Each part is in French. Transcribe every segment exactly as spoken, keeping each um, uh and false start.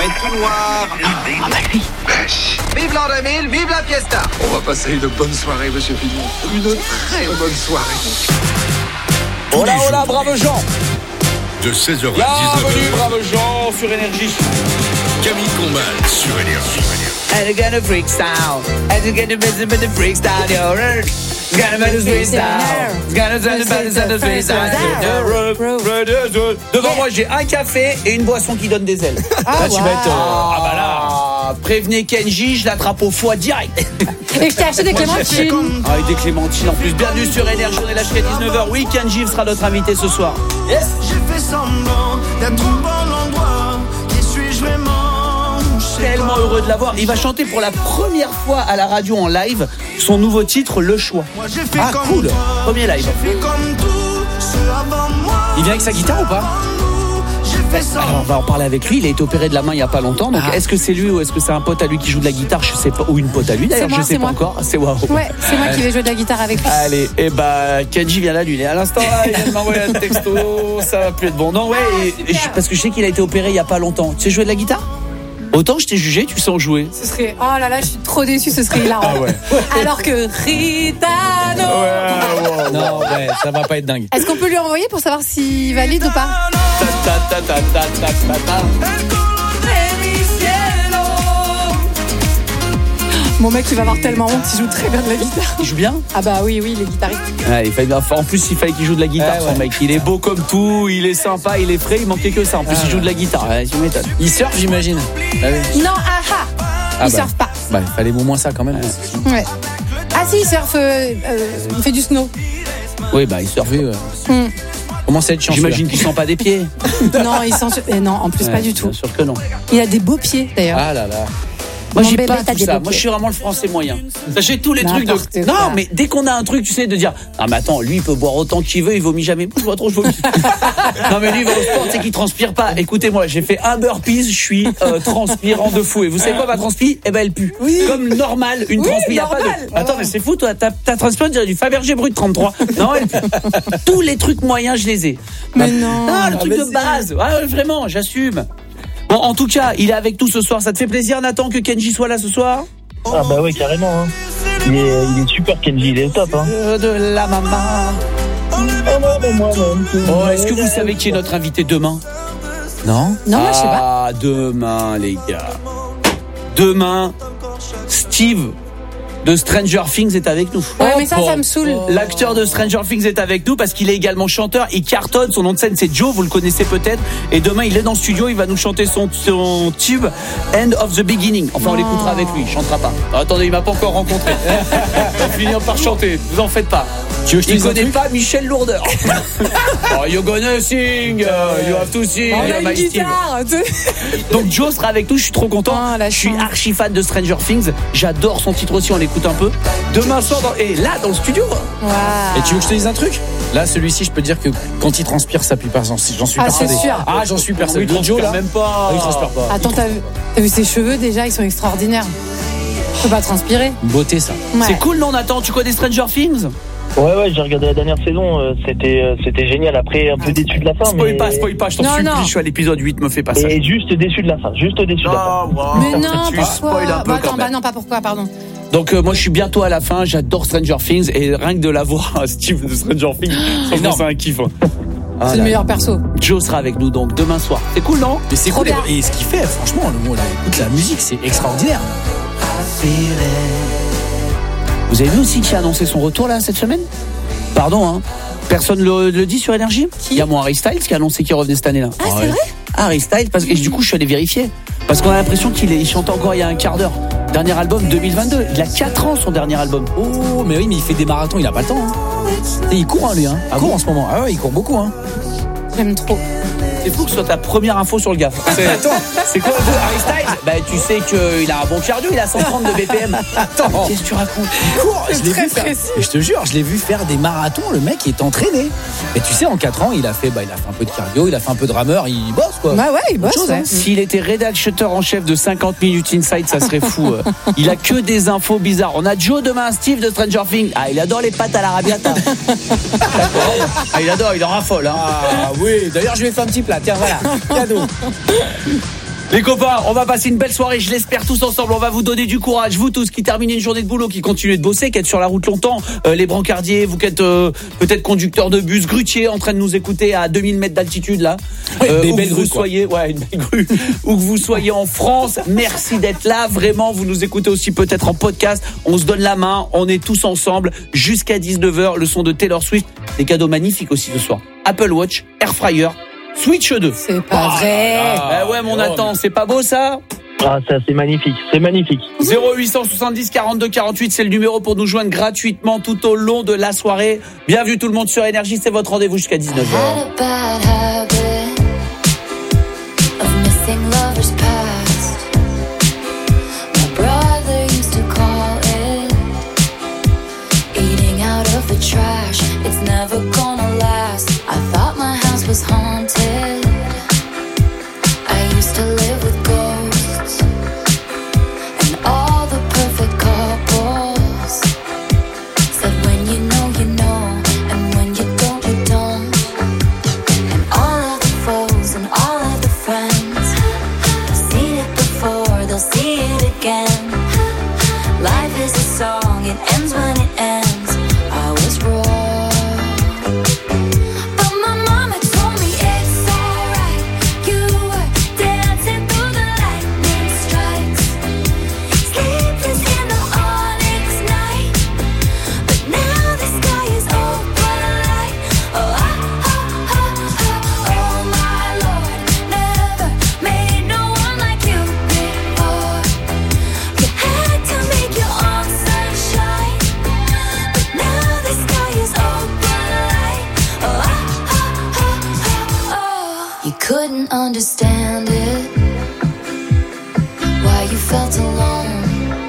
est tout noir. Ah bah lui. Vive l'an deux mille, vive la fiesta. On va passer une bonne soirée, monsieur Fillon. Une très bonne soirée. Hola, hola, bravo Jean. De seize heures à Bienvenue, dix-neuf heures. bravo Jean, sur Énergie. Camille Combal sur Énergie. And again a freak style. And again a business with the freak style. You're gonna make a freak style. Gonna send the best of the freak style. Devant moi, j'ai un café et une boisson qui donne des ailes. Ah, Là, tu wow. vas être. euh, Ah bah là. Prévenez Kenji, je l'attrape au foie direct. Et je t'ai acheté des clémentines. Ah, et des clémentines en plus. Bienvenue sur Énergie, on est là jusqu'à dix-neuf heures. Oui, Kenji sera notre invité ce soir. Yes. J'ai fait semblant d'être au bon endroit. Qui suis-je vraiment? Je sais Tellement pas. heureux de l'avoir. Il va chanter pour la première fois à la radio en live son nouveau titre, Le Choix. Moi j'ai fait Ah, comme cool. toi. Premier live. J'ai fait comme tout ceux avant moi. Il vient avec sa guitare ou pas? J'ai fait semblant. Alors on va en parler avec lui, il a été opéré de la main il y a pas longtemps, donc est-ce que c'est lui ou est-ce que c'est un pote à lui qui joue de la guitare? Je sais pas, ou une pote à lui d'ailleurs, C'est moi, je sais c'est pas moi. encore. C'est waouh. Ouais, c'est moi qui vais jouer de la guitare avec lui. Allez, et bah Kenji vient là, lui, il est à l'instant là, il vient de m'envoyer un texto, ça va plus être bon. Non ouais, et- et je- parce que je sais qu'il a été opéré il y a pas longtemps. Tu sais jouer de la guitare? Autant je t'ai jugé, tu sais en jouer. Ce serait. Oh là là, je suis trop déçue, ce serait hilarant. Ah ouais. Alors que Ritano. Non, ouais, ça va pas être dingue. Est-ce qu'on peut lui envoyer pour savoir s'il valide ou pas? Ta, ta, ta, ta, ta, ta, ta. Mon mec, il va avoir tellement honte, il joue très bien de la guitare. Il joue bien? Ah bah oui, oui, les guitaristes. Ouais, il fallait, en plus, il fallait qu'il joue de la guitare, Ouais, son ouais. mec. Il est beau comme tout, il est sympa, il est frais, il manquait que ça. En plus, Ah, il joue ouais. de la guitare. Ouais, tu m'étonnes. Il surfe, j'imagine. Ah oui. Non, ah ah Ah Il bah. surfe pas. Bah, il fallait au moins ça quand même. Ouais. Ah si, il surfe, euh, euh, il fait du snow. Oui, bah, il surfe. Surfer, euh, Hmm. Comment c'est être chanceux? J'imagine qu'il sent pas des pieds. Non, il sent... eh non, en plus Ouais, pas du tout. Bien sûr que non. Il a des beaux pieds d'ailleurs. Ah là là. Moi, Mon j'ai bébé, pas t'as tout des ça. beaux Moi, je pieds. suis vraiment le français moyen. J'ai tous les trucs de. N'importe quoi. Non, mais dès qu'on a un truc, tu sais, de dire ah, mais attends, lui, il peut boire autant qu'il veut, il vomit jamais. Je vois trop, je vomis. Non, mais lui, il va au sport, c'est qu'il transpire pas. Écoutez-moi, j'ai fait un burpees, je suis euh, transpirant de fou. Et vous savez quoi, ma transpi? Eh ben, elle pue. Comme normal, une Oui, transpi. Y a pas normal. de. Attends, mais c'est fou, toi, ta, ta transpi, on dirait du Fabergé brut trente-trois. Non, elle pue. Tous les trucs moyens, je les ai. Mais non. Non, le truc mais de si. base. Ah, vraiment, j'assume. Bon, en tout cas, il est avec nous ce soir. Ça te fait plaisir, Nathan, que Kenji soit là ce soir? Ah bah ouais, carrément. Hein. Il, est, il est super, Kenji, il est au top. Hein. Euh, De la maman. Ah ouais, mais moi-même. Oh, est-ce que vous savez qui est notre invité demain? Non? Non, moi je sais pas. Ah, demain, les gars. Demain, Steve de Stranger Things est avec nous. Ouais, mais ça, ça me saoule. L'acteur de Stranger Things est avec nous parce qu'il est également chanteur. Il cartonne. Son nom de scène, c'est Joe. Vous le connaissez peut-être. Et demain, il est dans le studio. Il va nous chanter son, son tube End of the Beginning. Enfin, on l'écoutera avec lui. Il chantera pas. Ah, attendez, il m'a pas encore rencontré. Il va finir par chanter. Vous en faites pas. Tu veux que je te Il dise un connaît truc? pas Michel Lourdeur. Oh, you gonna sing, uh, you have to sing, On a my une Steve. guitare. tu sais. Donc Joe sera avec nous, je suis trop content. Oh, la je suis chance. archi fan de Stranger Things. J'adore son titre aussi, on l'écoute un peu. Demain soir, dans... et là, dans le studio. Waouh. Et tu veux que je te dise un truc? Là, celui-ci, je peux te dire que quand il transpire, ça pue pas. J'en j'en suis Ah, persuadé. c'est sûr. Ah, j'en suis persuadé. Il Le Joe, là, même pas. ah, il transpire pas. Attends, t'as vu, t'as vu ses cheveux déjà, ils sont extraordinaires. Je peux pas transpirer. Une beauté, ça. Ouais. C'est cool, non, Nathan? Tu connais Stranger Things? Ouais, ouais, j'ai regardé la dernière saison, euh, c'était, euh, c'était génial. Après, un peu déçu de la fin. Spoil mais... pas, spoil pas, je t'en Non, supplie, non. je suis à l'épisode huit, me fais pas ça. Et juste déçu de la fin, juste déçu de la fin. Mais non, tu pourquoi spoil un peu Bah, quand attends, même. bah non, pas pourquoi, pardon. Donc euh, moi je suis bientôt à la fin, j'adore Stranger Things et rien que de la voir Steve de Stranger Things, franchement c'est un kiff. Hein. Ah, C'est là, le meilleur perso. Joe sera avec nous donc demain soir. C'est cool, non? Mais c'est Trop cool. bien. Et ce qu'il fait, franchement, le mot, là, écoute, la musique, c'est extraordinaire. Vous avez vu aussi qui a annoncé son retour là cette semaine? Pardon, hein. Personne le, le dit sur Énergie? Qui? Il y a mon Harry Styles qui a annoncé qu'il revenait cette année-là. Ah, c'est vrai? Harry Styles, parce que et du coup je suis allé vérifier. Parce qu'on a l'impression qu'il est, il chante encore il y a un quart d'heure. Dernier album deux mille vingt-deux. Il a quatre ans son dernier album. Oh, mais oui, mais il fait des marathons, il a pas le temps. Hein. Et il court, hein, lui. Hein. Il Ah court bon en ce moment. Ah ouais, il court beaucoup. Hein. J'aime trop. C'est fou que ce soit ta première info sur le gars. C'est, c'est quoi Harry Styles? Bah tu sais qu'il a un bon cardio, il a cent trente de B P M. Attends. Qu'est-ce que tu racontes? Il court. Je l'ai Très vu faire. précis. Et je te jure, je l'ai vu faire des marathons. Le mec est entraîné. Et tu sais, en quatre ans, il a fait, bah, il a fait un peu de cardio, il a fait un peu de rameur, il bosse quoi. Bah ouais, il bosse. chose, ouais. hein. S'il était rédacteur en chef de cinquante minutes Inside, ça serait fou. euh. Il a que des infos bizarres. On a Joe demain, Steve de Stranger Things. Ah, il adore les pâtes à l'arabiata. Ah, il adore, il en raffole. Hein. Ah oui, d'ailleurs, je lui ai fait un petit plat. Tiens, voilà. Cadeau. Les copains, on va passer une belle soirée, je l'espère, tous ensemble. On va vous donner du courage, vous tous qui terminez une journée de boulot, qui continuez de bosser, qui êtes sur la route longtemps, euh, les brancardiers, vous qui êtes euh, peut-être conducteurs de bus, grutiers, en train de nous écouter à deux mille mètres d'altitude là. Euh, des où belles que grues, vous quoi. soyez, ouais, une belle grue. Où que vous soyez en France, merci d'être là. Vraiment, vous nous écoutez aussi peut-être en podcast. On se donne la main, on est tous ensemble jusqu'à dix-neuf heures. Le son de Taylor Swift, des cadeaux magnifiques aussi ce soir. Apple Watch, Air Fryer, Switch deux. C'est pas vrai. Ah ouais, mon Nathan, c'est pas beau ça? Ah, ça, c'est magnifique. C'est magnifique. zéro huit cent soixante-dix quarante-deux quarante-huit, c'est le numéro pour nous joindre gratuitement tout au long de la soirée. Bienvenue tout le monde sur Énergie, c'est votre rendez-vous jusqu'à dix-neuf heures. Had a bad habit of missing lovers past. My brother used to call it eating out of the trash. It's never gonna last. I thought my house was haunted. I used to live with ghosts and all the perfect couples. Said when you know, you know, and when you don't, you don't. And all of the foes and all of the friends, seen it before, they'll see it again. Life is a song, it ends when it ends. I was wrong, but my mama told me it's alright. You were dancing through the lightning strikes, sleepless in the onyx night. But now the sky is open light. Oh, ah, ah, ah, ah, oh my Lord, never made no one like you before. You had to make your own sunshine, but now the sky is open light. Oh, ah, ah, ah, ah, oh. You couldn't understand it, why you felt alone.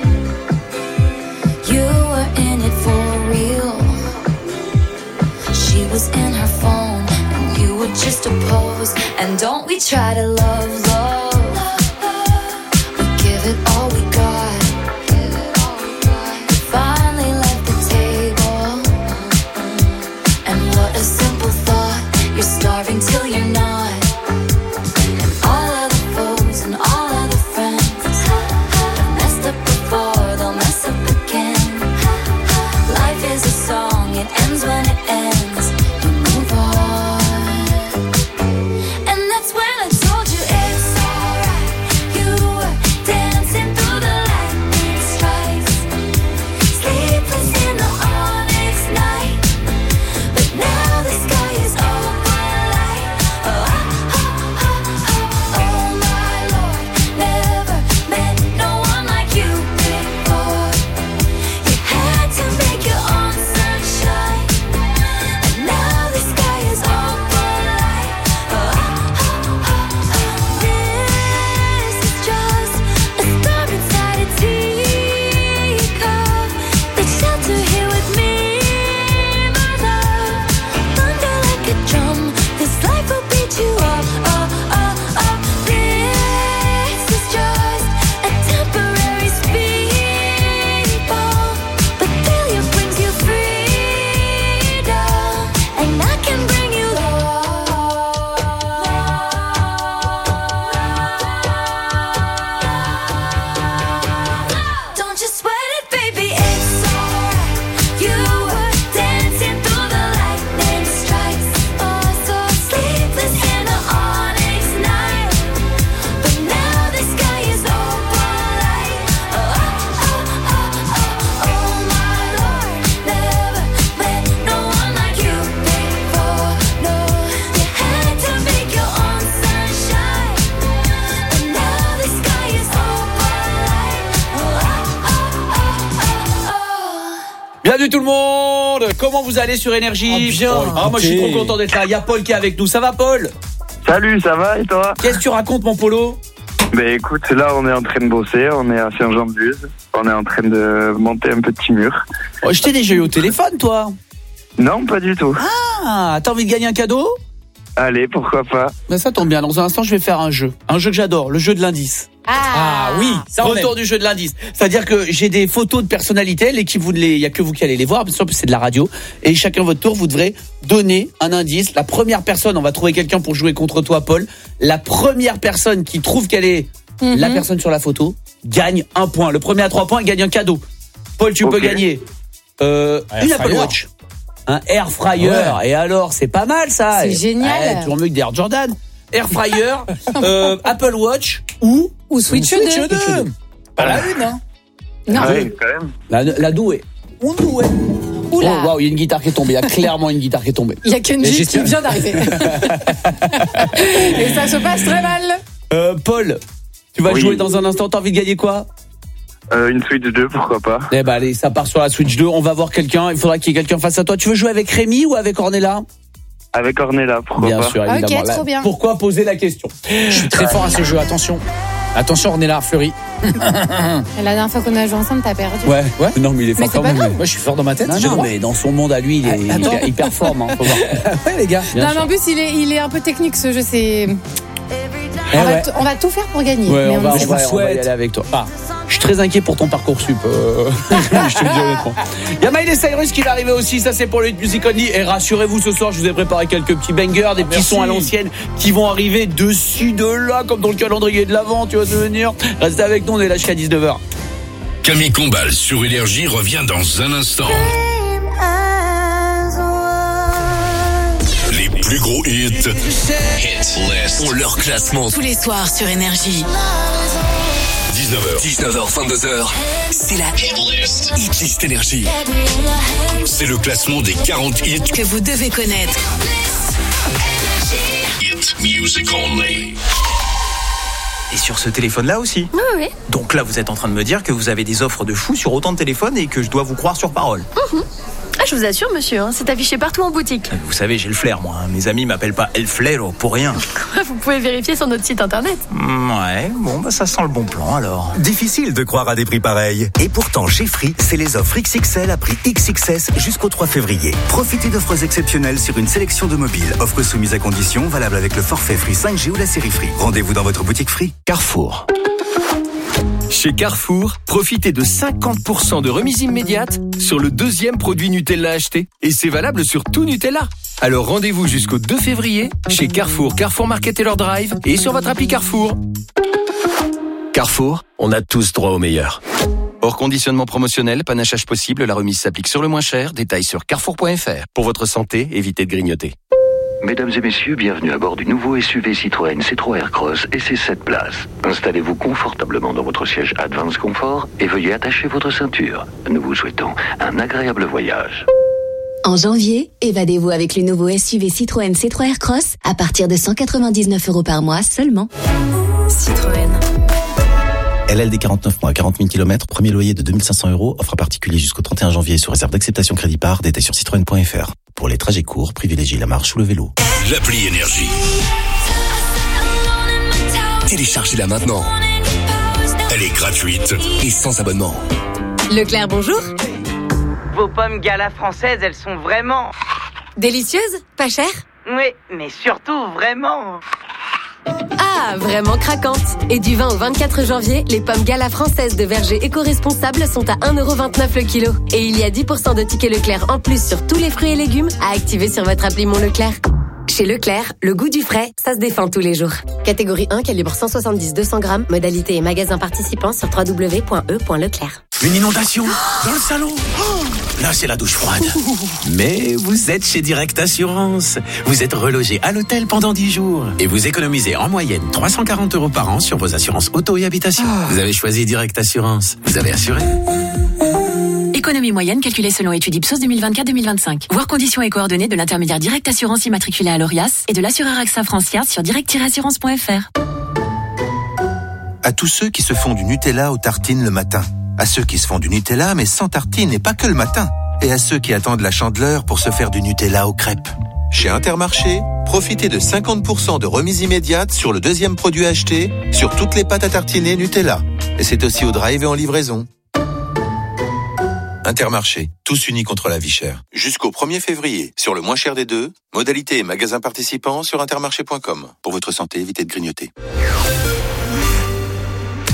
You were in it for real. She was in her phone, and you were just a pose. And don't we try to love, love? We give it all we got. You finally left the table, and what a simple thought. You're starving till you're not. And all of the foes and all of the friends have messed up before, they'll mess up again. Life is a song, it ends when it ends. You move on, and that's when I told you it's alright. You were dancing through the lightning strikes, sleepless in the onyx night. But now the sky is open light. Oh, ah, ah, ah, ah, oh my Lord, never met no one like you before. You had to make your own sunshine, and now the sky is open light. Oh, ah, ah, ah, ah. This is just a storm inside a teacup. Take shelter here with me, my love. Thunder like a drum, this life will beat you up, up, up, up. This is just a temporary speed bump, but failure brings you freedom, and I can bring you love. Don't you sweat it, baby, it's alright. You were dancing through the lightning strikes, oh so sleepless in the onyx night. But now the sky is open light. Oh, ah, ah, ah, ah, oh my Lord, never met no one like you before. No, you had to make your own sunshine, but now the sky is open light. Oh, ah, ah, ah, ah, oh. Bienvenue tout le monde. Comment vous allez sur Énergie? Ah, bien. Ah, moi je suis Ok. trop content d'être là. Il y a Paul qui est avec nous. Ça va Paul? Salut, ça va et toi? Qu'est-ce que tu racontes mon Polo? Ben écoute, là on est en train de bosser, on est à Saint-Jean-de-Luz. On est en train de monter un petit mur. Oh, je t'ai déjà eu au téléphone toi. Non, pas du tout. Ah, t'as envie de gagner un cadeau? Allez, pourquoi pas. Ben ça tombe bien. Dans un instant je vais faire un jeu. Un jeu que j'adore, le jeu de l'indice. Ah oui, ça on Retour aime. du jeu de l'indice. C'est-à-dire que j'ai des photos de personnalités, l'équipe vous ne les, il y a que vous qui allez les voir, bien sûr, parce que c'est de la radio. Et chacun votre tour, vous devrez donner un indice. La première personne, on va trouver quelqu'un pour jouer contre toi, Paul. La première personne qui trouve qu'elle est mm-hmm. la personne sur la photo gagne un point. Le premier à trois points gagne un cadeau. Paul, tu okay. peux gagner euh, une Apple Watch, un Air Fryer. Ouais. Et alors, c'est pas mal ça. C'est et, génial. Ouais, toujours mieux que des Air Jordan. Air Fryer, euh, Apple Watch ou ou Switch, ou Switch deux. deux. Pas la une, hein. Non. Ah oui, quand même. La, la douée. On douait. Oula. Oh, waouh, il y a une guitare qui est tombée. Il y a clairement une guitare qui est tombée. Il y a Kenji qui vient d'arriver. Et ça se passe très mal. Euh, Paul, tu vas oui. jouer dans un instant. T'as envie de gagner quoi? Euh, une Switch deux, pourquoi pas. Eh ben allez, ça part sur la Switch deux. On va voir quelqu'un. Il faudra qu'il y ait quelqu'un face à toi. Tu veux jouer avec Rémi ou avec Ornella? Avec Ornella, pourquoi bien pas. Sûr, évidemment. Ok, trop bien. Pourquoi poser la question? Je suis très fort à ce jeu, attention. Attention Ornella, Fleury. La dernière fois qu'on a joué ensemble, t'as perdu. Ouais, ouais. Non, mais il est fort quand même. Moi, je suis fort dans ma tête. Non, non mais dans son monde à lui, il est ah, hyper, hyper fort, hein, faut voir. Ouais, les gars. Bien non, sûr. Mais en plus, il est, il est un peu technique ce jeu. C'est. On, eh va ouais. t- on va tout faire pour gagner. Ouais, mais on, on, va, on, va, on va y aller avec toi. Ah, je suis très inquiet pour ton Parcoursup. Euh... je te le dis honnêtement. Il y a Miley Cyrus qui va arriver aussi. Ça, c'est pour le Hit Music Only. Et rassurez-vous, ce soir, je vous ai préparé quelques petits bangers, des petits Merci. sons à l'ancienne qui vont arriver dessus, de là, comme dans le calendrier de l'Avent. Tu vas devenir. Restez avec nous. On est là jusqu'à dix-neuf heures. Camille Combal sur Énergie revient dans un instant. Les plus gros hits. Hit List. Ont leur classement. Tous les soirs sur Énergie. dix-neuf heures. dix-neuf heures, vingt-deux heures. C'est la Hit List. Hit List Énergie. C'est le classement des quarante hits que vous devez connaître. Hit Music Only. Et sur ce téléphone-là aussi. Oui, oui. Donc là, vous êtes en train de me dire que vous avez des offres de fou sur autant de téléphones et que je dois vous croire sur parole. Mmh. Ah, je vous assure, monsieur, hein, c'est affiché partout en boutique. Vous savez, j'ai le flair, moi. Hein. Mes amis m'appellent pas El Flero pour rien. Vous pouvez vérifier sur notre site internet. Mmh, ouais, bon, bah ça sent le bon plan, alors. Difficile de croire à des prix pareils. Et pourtant, chez Free, c'est les offres X X L à prix X X S jusqu'au trois février. Profitez d'offres exceptionnelles sur une sélection de mobiles. Offres soumises à conditions, valables avec le forfait Free cinq G ou la série Free. Rendez-vous dans votre boutique Free. Carrefour. Chez Carrefour, profitez de cinquante pour cent de remise immédiate sur le deuxième produit Nutella acheté. Et c'est valable sur tout Nutella. Alors rendez-vous jusqu'au deux février chez Carrefour, Carrefour Market et leur Drive et sur votre appli Carrefour. Carrefour, on a tous droit au meilleur. Hors conditionnement promotionnel, panachage possible, la remise s'applique sur le moins cher. Détails sur carrefour point f r. Pour votre santé, évitez de grignoter. Mesdames et messieurs, bienvenue à bord du nouveau S U V Citroën C trois Aircross et ses sept places. Installez-vous confortablement dans votre siège Advance Comfort et veuillez attacher votre ceinture. Nous vous souhaitons un agréable voyage. En janvier, évadez-vous avec le nouveau S U V Citroën C trois Aircross à partir de cent quatre-vingt-dix-neuf euros par mois seulement. Citroën. L L D quarante-neuf mois, quarante mille kilomètres, premier loyer de deux mille cinq cents euros, offre à particulier jusqu'au trente et un janvier sous réserve d'acceptation crédit par, détail sur citroën point f r. Pour les trajets courts, privilégiez la marche ou le vélo. L'appli Énergie. Téléchargez-la maintenant. Elle est gratuite et sans abonnement. Leclerc, bonjour. Vos pommes Gala françaises, elles sont vraiment... délicieuses? Pas chères? Oui, mais surtout vraiment... Ah, vraiment craquantes. Et du vingt au vingt-quatre janvier, les pommes Gala françaises de verger éco-responsables sont à un euro vingt-neuf le kilo. Et il y a dix pour cent de tickets Leclerc en plus sur tous les fruits et légumes à activer sur votre appli Mon Leclerc. Chez Leclerc, le goût du frais, ça se défend tous les jours. Catégorie un, calibre cent soixante-dix à deux cents grammes. Modalité et magasin participants sur w w w point e point leclerc. Une inondation dans le salon. Oh, là, c'est la douche froide. Mais vous êtes chez Direct Assurance. Vous êtes relogé à l'hôtel pendant dix jours. Et vous économisez en moyenne trois cent quarante euros par an sur vos assurances auto et habitation. Oh. Vous avez choisi Direct Assurance. Vous avez assuré. Économie moyenne calculée selon étude Ipsos deux mille vingt-quatre deux mille vingt-cinq. Voir conditions et coordonnées de l'intermédiaire Direct Assurance immatriculé à l'Orias et de l'assureur AXA Francia sur direct tiret assurance point f r. À tous ceux qui se font du Nutella aux tartines le matin. À ceux qui se font du Nutella mais sans tartines et pas que le matin. Et à ceux qui attendent la Chandeleur pour se faire du Nutella aux crêpes. Chez Intermarché, profitez de cinquante pour cent de remise immédiate sur le deuxième produit acheté sur toutes les pâtes à tartiner Nutella. Et c'est aussi au drive et en livraison. Intermarché, tous unis contre la vie chère. Jusqu'au premier février, sur le moins cher des deux, modalités et magasins participants sur intermarché point com. Pour votre santé, évitez de grignoter.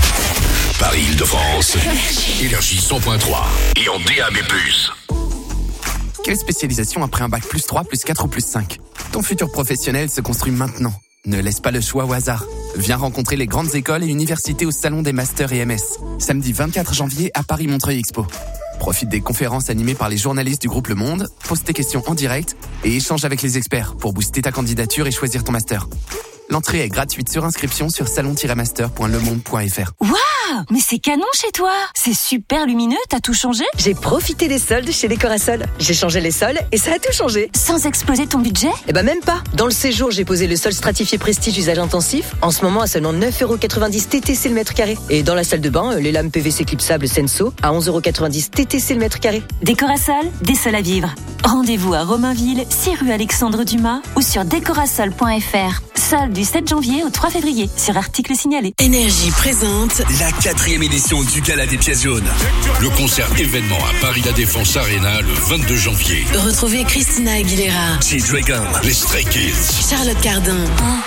Paris-Île-de-France. Énergie cent point trois. Et en D A B plus. Quelle spécialisation après un bac plus trois, plus quatre ou plus cinq? Ton futur professionnel se construit maintenant. Ne laisse pas le choix au hasard. Viens rencontrer les grandes écoles et universités au Salon des Masters et M S. Samedi vingt-quatre janvier à Paris-Montreuil Expo. Profite des conférences animées par les journalistes du groupe Le Monde, pose tes questions en direct et échange avec les experts pour booster ta candidature et choisir ton master. L'entrée est gratuite sur inscription sur salon tiret master point le monde point f r. Waouh, mais c'est canon chez toi. C'est super lumineux, t'as tout changé? J'ai profité des soldes chez Décorasol. J'ai changé les sols et ça a tout changé. Sans exploser ton budget? Eh ben même pas. Dans le séjour, j'ai posé le sol stratifié Prestige usage intensif. En ce moment à seulement neuf euros quatre-vingt-dix T T C le mètre carré. Et dans la salle de bain, les lames P V C clipsables Senso à onze euros quatre-vingt-dix T T C le mètre carré. Décorasol, des sols à vivre. Rendez-vous à Romainville, six rue Alexandre Dumas ou sur décorasol point f r. Solde du sept janvier au trois février sur article signalé. Énergie présente la quatrième édition du Gala des pièces jaunes. Le concert événement à Paris La Défense Arena le vingt-deux janvier. Retrouvez Christina Aguilera, G-Dragon, les Stray Kids, Charlotte Cardin,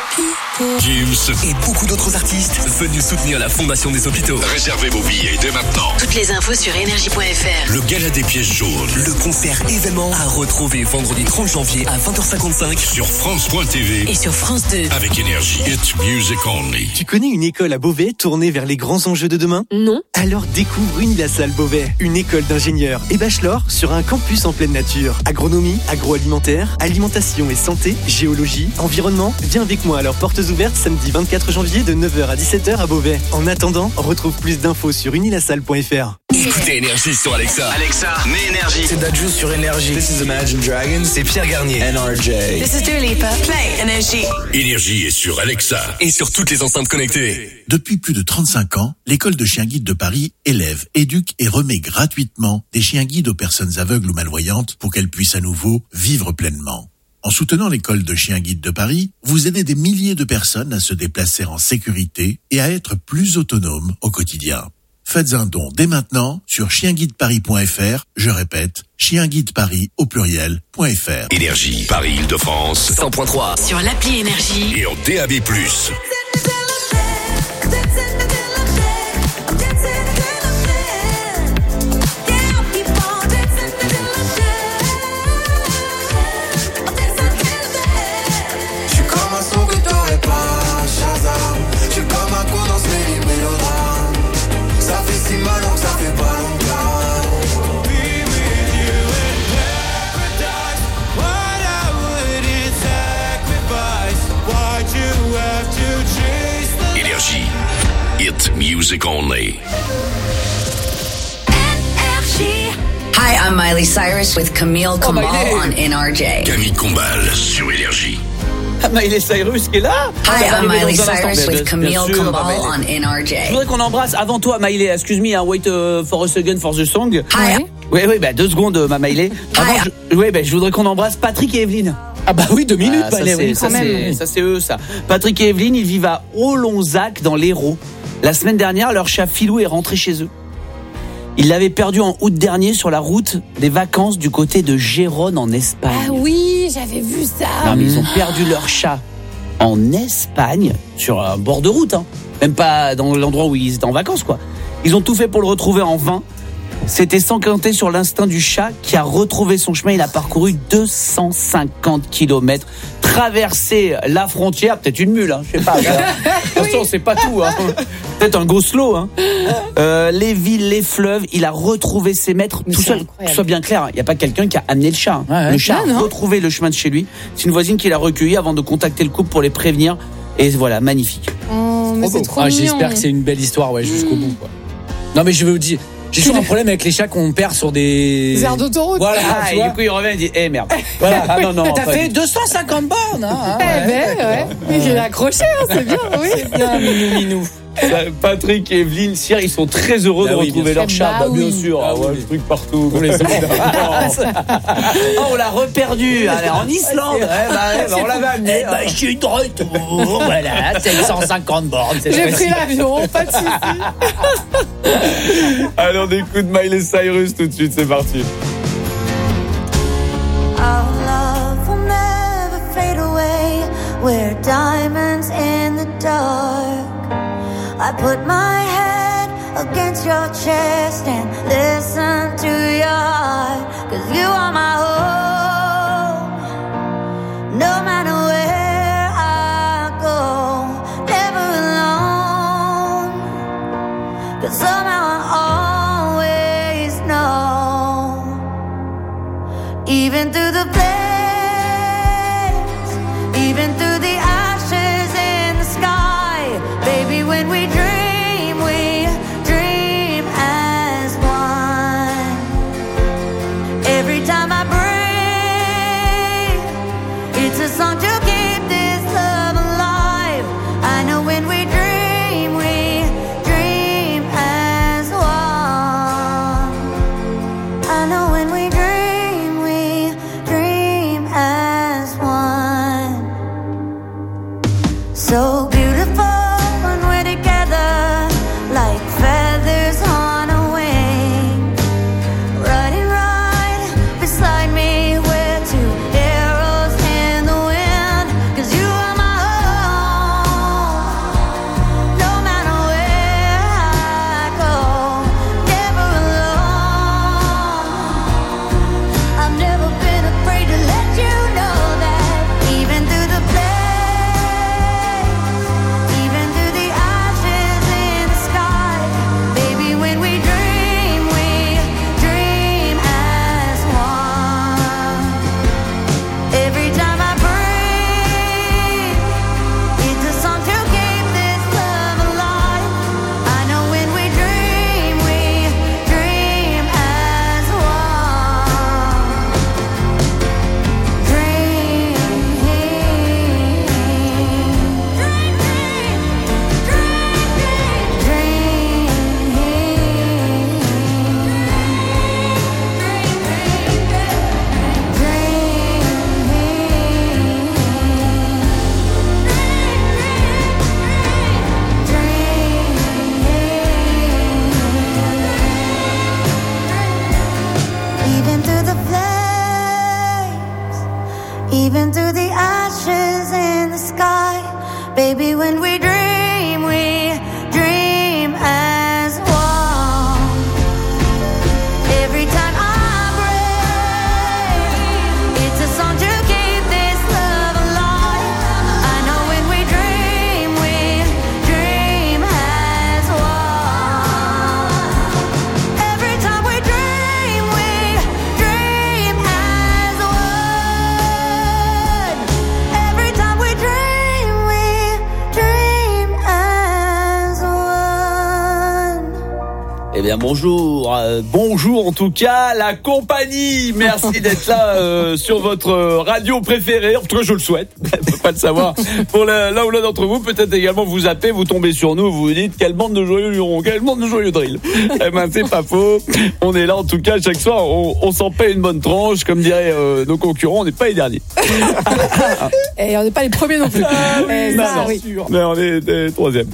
Gims et beaucoup d'autres artistes venus soutenir la Fondation des hôpitaux. Réservez vos billets dès maintenant. Toutes les infos sur énergie point f r. Le Gala des pièces jaunes. Le concert événement à retrouver vendredi trente janvier à vingt heures cinquante-cinq sur France point T V et sur France deux. Avec Énergie, it's music only. Tu connais une école à Beauvais tournée vers les grands enjeux de demain? Non. Alors découvre Unilassal Beauvais, une école d'ingénieurs et bachelors sur un campus en pleine nature. Agronomie, agroalimentaire, alimentation et santé, géologie, environnement. Viens avec moi à leurs portes ouvertes samedi vingt-quatre janvier de neuf heures à dix-sept heures à Beauvais. En attendant, retrouve plus d'infos sur unilassal point f r. Écoutez Énergie sur Alexa. Alexa, mets Énergie. C'est Dadju sur Énergie. This is Imagine Dragons. C'est Pierre Garnier. N R J. This is Dua Lipa. Play Énergie. Énergie est sur Alexa. Et sur toutes les enceintes connectées. Depuis plus de trente-cinq ans, l'école de chiens guides de Paris élève, éduque et remet gratuitement des chiens guides aux personnes aveugles ou malvoyantes pour qu'elles puissent à nouveau vivre pleinement. En soutenant l'école de chiens guides de Paris, vous aidez des milliers de personnes à se déplacer en sécurité et à être plus autonomes au quotidien. Faites un don dès maintenant sur chien guide paris point f r. Je répète, chien guide paris au pluriel point f r. Énergie, Paris-Île-de-France. cent point trois. Sur l'appli Énergie. Et en D A B plus. It's music only. Hi, I'm Miley Cyrus with Camille Combal oh, on N R J. Camille Combal sur Énergie. Ah, Miley Cyrus qui est là. Hi, I'm Miley Cyrus with Camille Combal on N R J. Je voudrais qu'on embrasse avant toi, Miley. Excuse me, hein, wait uh, for a second for the song. Hi. Oui, oui, bah deux secondes, ma Miley. Avant, je, oui, bah, je voudrais qu'on embrasse Patrick et Evelyne. Ah bah oui, deux minutes, ah, ça, bah, c'est, ça, c'est, ça c'est eux, ça. Patrick et Evelyne, ils vivent à Olonzac dans l'Hérault. La semaine dernière, leur chat Filou est rentré chez eux. Ils l'avaient perdu en août dernier sur la route des vacances du côté de Gérone en Espagne. Ah oui, j'avais vu ça. Non, mais ils ont perdu leur chat en Espagne, sur un bord de route, hein. Même pas dans l'endroit où ils étaient en vacances, quoi. Ils ont tout fait pour le retrouver en vain. C'était sans compter sur l'instinct du chat qui a retrouvé son chemin. Il a parcouru deux cent cinquante kilomètres, traversé la frontière, peut-être une mule, hein, je sais pas. De toute façon, c'est pas tout, hein. Peut-être un go slow, hein. Euh, les villes, les fleuves, il a retrouvé ses maîtres tout seul. Que ce soit bien clair, il n'y a pas quelqu'un qui a amené le chat. Hein. Ouais, le chat ah, a retrouvé le chemin de chez lui. C'est une voisine qui l'a recueilli avant de contacter le couple pour les prévenir. Et voilà, magnifique. Oh, mais c'est trop ah, mignon. J'espère que c'est une belle histoire, ouais, jusqu'au bout, quoi. Non, mais je veux vous dire. J'ai toujours un problème avec les chats qu'on perd sur des... Des aires d'autoroute. Voilà, ah, et du coup il revient et dit, eh merde. Voilà. Ah non, non. T'as fait deux cent cinquante bornes, hein. Eh ben, ouais. Mais j'ai accroché, hein, c'est bien, oui. C'est bien, minou, minou. Patrick et Evelyne, Cyr, ils sont très heureux bah de oui, retrouver leur chat. Bah, bah, bien oui. sûr, ah, ouais, oui. Le truc partout. On les oh, on l'a reperdu en Islande. Eh bah, eh bah, on l'avait amené. Eh bah, je suis de retour. Voilà, sept cent cinquante bornes. J'ai pris l'avion, pas de soucis. Allez, on écoute Miley Cyrus tout de suite, c'est parti. Our love will never fade away. We're diamonds in the dark. I put my head against your chest and listen to your heart, 'cause you are my home. No matter where I go, never alone, 'cause somehow I always know, even through the flames, even through the ashes in the sky, baby, when we dream, we dream as one. Every time I breathe, it's a song to keep this love alive. I know when we dream, we dream as one. I know when we dream, we dream as one. So beautiful when we're together, like feathers on a wing. Riding right beside me, we're two arrows in the wind. 'Cause you are my home, no matter where I go, never alone. I've never been afraid to let you know that, even through the flames, even through the ashes in the sky, baby, when we dream, we dream as one. Every time I breathe, it's a song to keep this love alive. I know when we dream, we dream as one. Dream, even through the flames, even through the ashes in the sky, baby, when we dream, we dream as one. Every time I breathe, it's a song to keep this love alive. I know when we dream, we dream as one. Every time we dream, we dream as one. Every time we dream, we dream as one. Eh bien bonjour, euh, bonjour en tout cas la compagnie. Merci d'être là euh, sur votre radio préférée. En tout cas je le souhaite. On peut pas le savoir. Pour l'un ou l'autre d'entre vous, peut-être également vous zappez, vous tombez sur nous, vous vous dites quelle bande de joyeux lurons, quelle bande de joyeux drill. Eh ben c'est pas faux. On est là en tout cas chaque soir. On, on s'en paie une bonne tranche, comme diraient euh, nos concurrents. On n'est pas les derniers. Et on n'est pas les premiers non plus. Eh, Non, ça, non, oui. mais on est les troisièmes.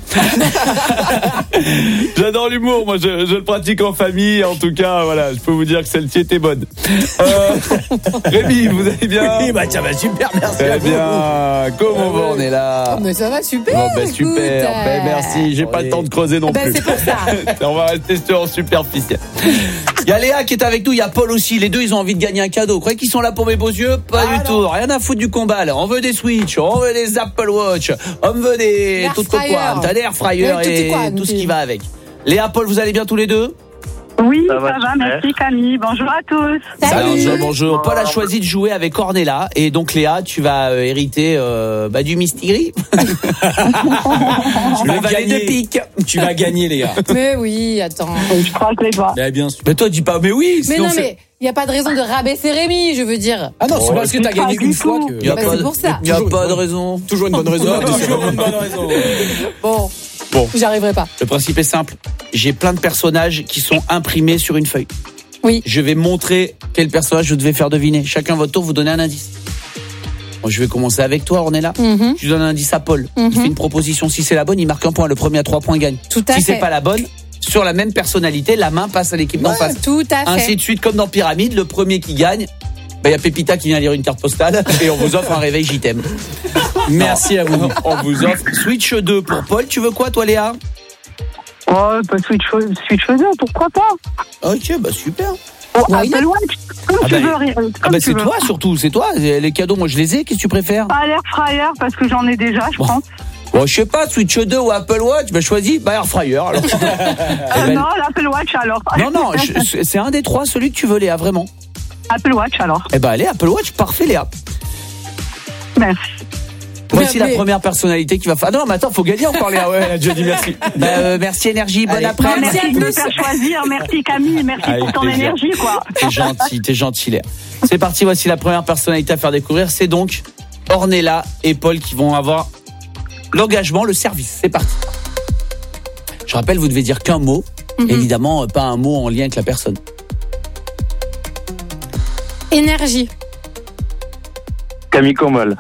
J'adore l'humour, moi je, je le pratique en famille. En tout cas, voilà, je peux vous dire que celle-ci était bonne. Euh, Rémi, vous allez bien? Oui, bah, ça va super, merci. Très à vous. bien. Comment va, on est là? Oh, mais ça va super. Bon, ben, écoute, super. euh, Ben, merci. J'ai pas le temps de creuser non Ben, plus. c'est pour ça. On va rester sur superficiel. Il y a Léa qui est avec nous, il y a Paul aussi. Les deux, ils ont envie de gagner un cadeau. Vous croyez qu'ils sont là pour mes beaux yeux? Pas Ah, du tout. Rien à foutre du combat, là. On veut des Switch, on veut des Apple Watch, on veut des Air tout quoi, fryer. t'as des air fryer Ouais, tout et est quoi, tout ce nous, qui va avec. Léa, Paul, vous allez bien tous les deux? Oui, Ça ça va, va, super. merci Camille. Bonjour à tous. Bonjour, bonjour. Paul a choisi de jouer avec Ornella et donc Léa, tu vas euh, hériter euh, bah, du Mystigri. Tu vas valet de gagner. pique. Tu vas gagner, les gars. Mais oui, attends. Je croise les doigts. Mais bien sûr. Mais toi, dis pas, mais oui. Mais sinon non, c'est- mais il n'y a pas de raison de rabaisser Rémi, je veux dire. Ah non, c'est parce que t'as gagné une fois que. Y a Bah, pas c'est de- pour ça. y a pas de raison. Toujours une bonne raison. Toujours une bonne raison. Bon, Bon, j'y arriverai pas. le principe est simple. J'ai plein de personnages qui sont imprimés sur une feuille. Oui. Je vais montrer quel personnage je devais faire deviner. Chacun votre tour, vous donnez un indice. Bon, je vais commencer avec toi, Ornella. Mhm. Tu donnes un indice à Paul. Il Mhm. fait une proposition. Si c'est la bonne, il marque un point. Le premier à trois points gagne. Tout à si fait. c'est pas la bonne, sur la même personnalité, la main passe à l'équipe d'en face. Tout à fait. Ainsi de suite, comme dans Pyramide, le premier qui gagne, il y a Pépita qui vient lire une carte postale et on vous offre un réveil J t'aime. Merci à vous. On vous offre Switch deux pour Paul. Tu veux quoi, toi, Léa? Oh, pas Switch, Switch deux, pourquoi pas? Ok, bah super. Oh, Apple Watch, comme ah tu bah, veux. Comme ah bah tu c'est veux. toi surtout, c'est toi. Les cadeaux, moi je les ai. Qu'est-ce que tu préfères? Pas l'air fryer parce que j'en ai déjà, je bon. pense. Bon, je sais pas, Switch deux ou Apple Watch, bah choisis, bah Air Fryer alors. Euh, ben, non, l'Apple Watch alors. Non, non, je, c'est un des trois, celui que tu veux, Léa, vraiment. Apple Watch alors. Eh ben allez, Apple Watch, parfait, Léa. Merci. Voici mais... la première personnalité qui va faire. Ah non, mais attends, faut gagner encore, Léa. Ouais, elle a déjà dit merci. Bah, euh, merci Énergie, bon après. Non, merci de me faire choisir, merci Camille, merci Avec pour ton plaisir. énergie, quoi. T'es gentil, t'es gentil, Léa. C'est parti, voici la première personnalité à faire découvrir. C'est donc Ornella et Paul qui vont avoir l'engagement, le service. C'est parti. Je rappelle, vous devez dire qu'un mot. Mm-hmm. Évidemment, pas un mot en lien avec la personne. Énergie. Camille Combal.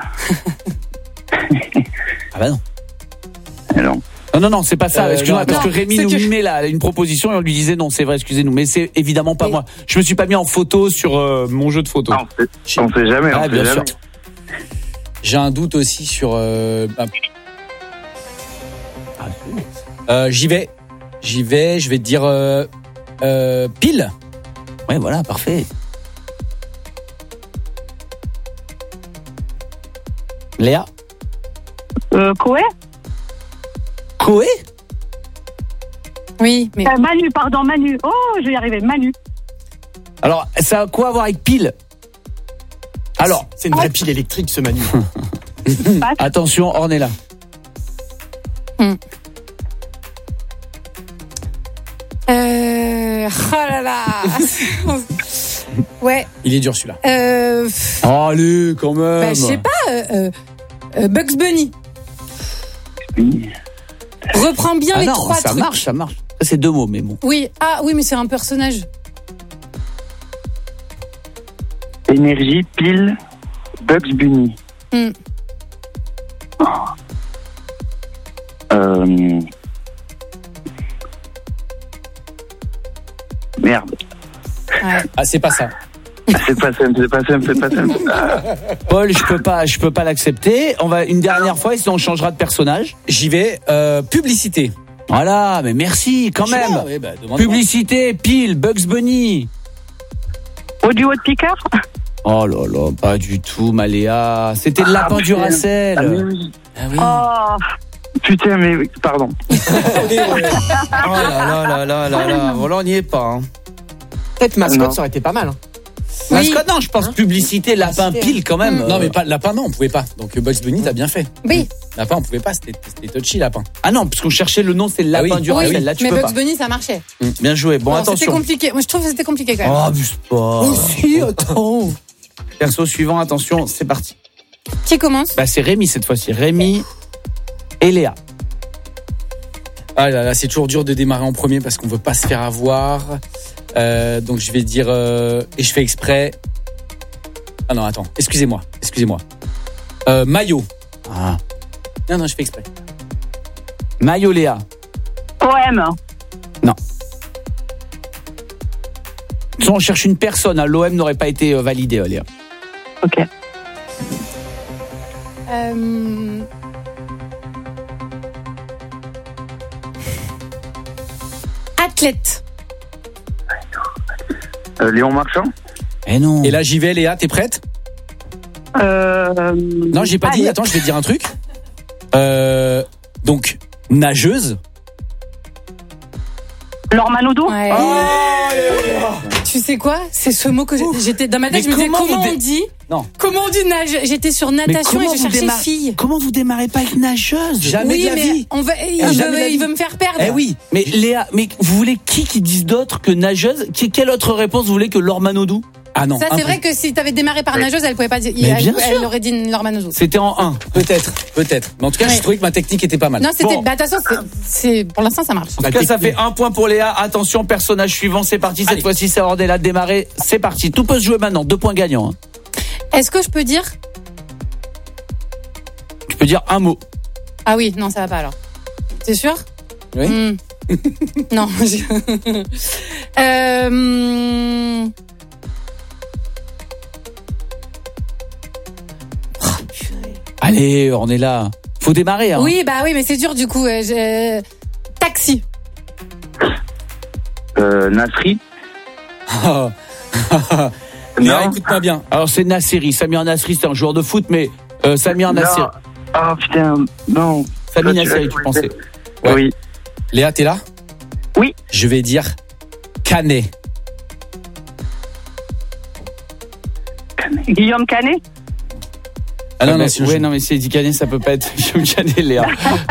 Ah bah non. Ah non. Non, non, non, c'est pas ça. Euh, Excuse-moi, non, parce non, que Rémi nous que... mimait là une proposition et on lui disait non, c'est vrai, excusez-nous, mais c'est évidemment pas et... moi. Je me suis pas mis en photo sur euh, mon jeu de photos. Non, on sait jamais. Ah, on bien sait sûr. jamais. J'ai un doute aussi sur. Euh, bah, euh, j'y vais, j'y vais. Je vais te dire euh, euh, pile. Ouais, voilà, parfait. Léa. Euh, Koé. Koé. Oui, mais. Euh, Manu, pardon, Manu. Oh, je vais y arriver, Manu. Alors, ça a quoi à voir avec pile? Alors, c'est une vraie pile électrique, ce Manu. Attention, Ornella. Hmm. Euh... Oh là là. Ouais. Il est dur celui-là. Euh... Oh, allez, quand même. Bah, je sais pas. Euh, euh, Bugs Bunny. Reprends bien ah les non, trois ça trucs. marche, ça marche. Ça, c'est deux mots, mais bon. Oui. Ah oui, mais c'est un personnage. Énergie, pile, Bugs Bunny. Mm. Oh. Euh... Merde. Ouais. Ah, c'est pas ça. C'est pas simple, c'est pas simple, c'est pas simple. Ah. Paul, je peux pas, je peux pas l'accepter. On va une dernière fois, et sinon on changera de personnage. J'y vais. Euh, publicité. Voilà, mais merci quand Je sais même. pas, oui, bah, demande-moi. Publicité, pile, Bugs Bunny. Audio de piqueur. Oh là là, pas du tout, Maléa. C'était le Ah, lapin putain. Duracell. Ah, mais oui. Ah oui. Oh. Putain, mais pardon. Oh là là là là là là. Voilà, on n'y est pas. Hein. Peut-être mascotte, Non. ça aurait été pas mal. Hein. Oui. Mascotte, non, je pense publicité, lapin, pile quand même. Mmh. Non, mais pas lapin, non, on pouvait pas. Donc Bugs Bunny, t'as bien fait. Oui. Lapin, on pouvait pas. C'était, c'était touchy, lapin. Ah non, parce qu'on cherchait le nom, c'est le Ah lapin oui. Duracell. Oui, Là, tu mais peux Bugs pas. Bunny, ça marchait. Mmh, bien joué. Bon, Non, c'était attention. compliqué. Moi, je trouve que c'était compliqué quand même. Oh, abuse pas. Aussi, attends. Perso suivant, attention, c'est parti. Qui commence? Bah, c'est Rémi cette fois-ci. Rémi et Léa. Ah là là, c'est toujours dur de démarrer en premier parce qu'on veut pas se faire avoir. Euh, donc je vais dire euh, et je fais exprès. Ah non, attends, excusez-moi, excusez-moi. Euh, maillot. Ah. Non non, je fais exprès. Maillot, Léa. O M. Non. Si on cherche une personne, hein, l'O M n'aurait pas été euh, validé, euh, Léa. Ok. Euh... Athlète. Euh, Léon Marchand. Eh non. Et là j'y vais, Léa, t'es prête? Euh... Non, j'ai pas dit. allez. Attends, je vais te dire un truc. Euh, donc nageuse. Laure Manodou. Ouais. Tu sais quoi? C'est ce mot que j'ai- j'étais dans ma tête. Mais Je me disais comment comment vous on dé- dit? Non. Comment on dit nage? J'étais sur natation et je cherchais démarrez, fille. comment vous démarrez pas avec nageuse? Jamais Oui, de la mais vie. on va, il, Ah, veut, jamais de la il vie. veut me faire perdre. Eh oui, mais Léa, mais vous voulez qui qui dise d'autre que nageuse? Qui, quelle autre réponse vous voulez que Laure Manodou? Ah non. Ça, c'est impossible. vrai que si t'avais démarré par nageuse, elle pouvait pas dire. Mais elle, bien elle sûr. aurait dit Laure Manodou. C'était en un. Peut-être, peut-être. Mais en tout cas, Ouais. je trouvais que ma technique était pas mal. Non, c'était. Bon. Bah, de toute façon, c'est- c'est, pour l'instant, ça marche. En tout cas, ça fait un point pour Léa. Attention, personnage suivant, c'est parti. Cette Allez. fois-ci, c'est Ornella de démarrer. C'est parti. Tout peut se jouer maintenant. Deux points gagnants. hein. Est-ce que je peux dire? Tu peux dire un mot. Ah oui, non, ça va pas alors. C'est sûr? Oui. Hmm. Non. je- euh... hum, Allez, Ornella. Faut démarrer. Hein. Oui, bah oui, mais c'est dur du coup. euh, je- Taxi. Euh, Nasri. Léa, écoute-moi bien. Alors c'est Nasseri, Samir Nasri, c'est un joueur de foot, mais euh, Samir Nasseri. Oh putain, non. Samir Nasseri, tu pensais? Ouais. Oui. Léa, t'es là? Oui. Je vais dire Canet. Guillaume Canet. Ah non, non, c'est ouais, non, mais c'est dit Canet, ça peut pas être Guillaume Canet, Léa.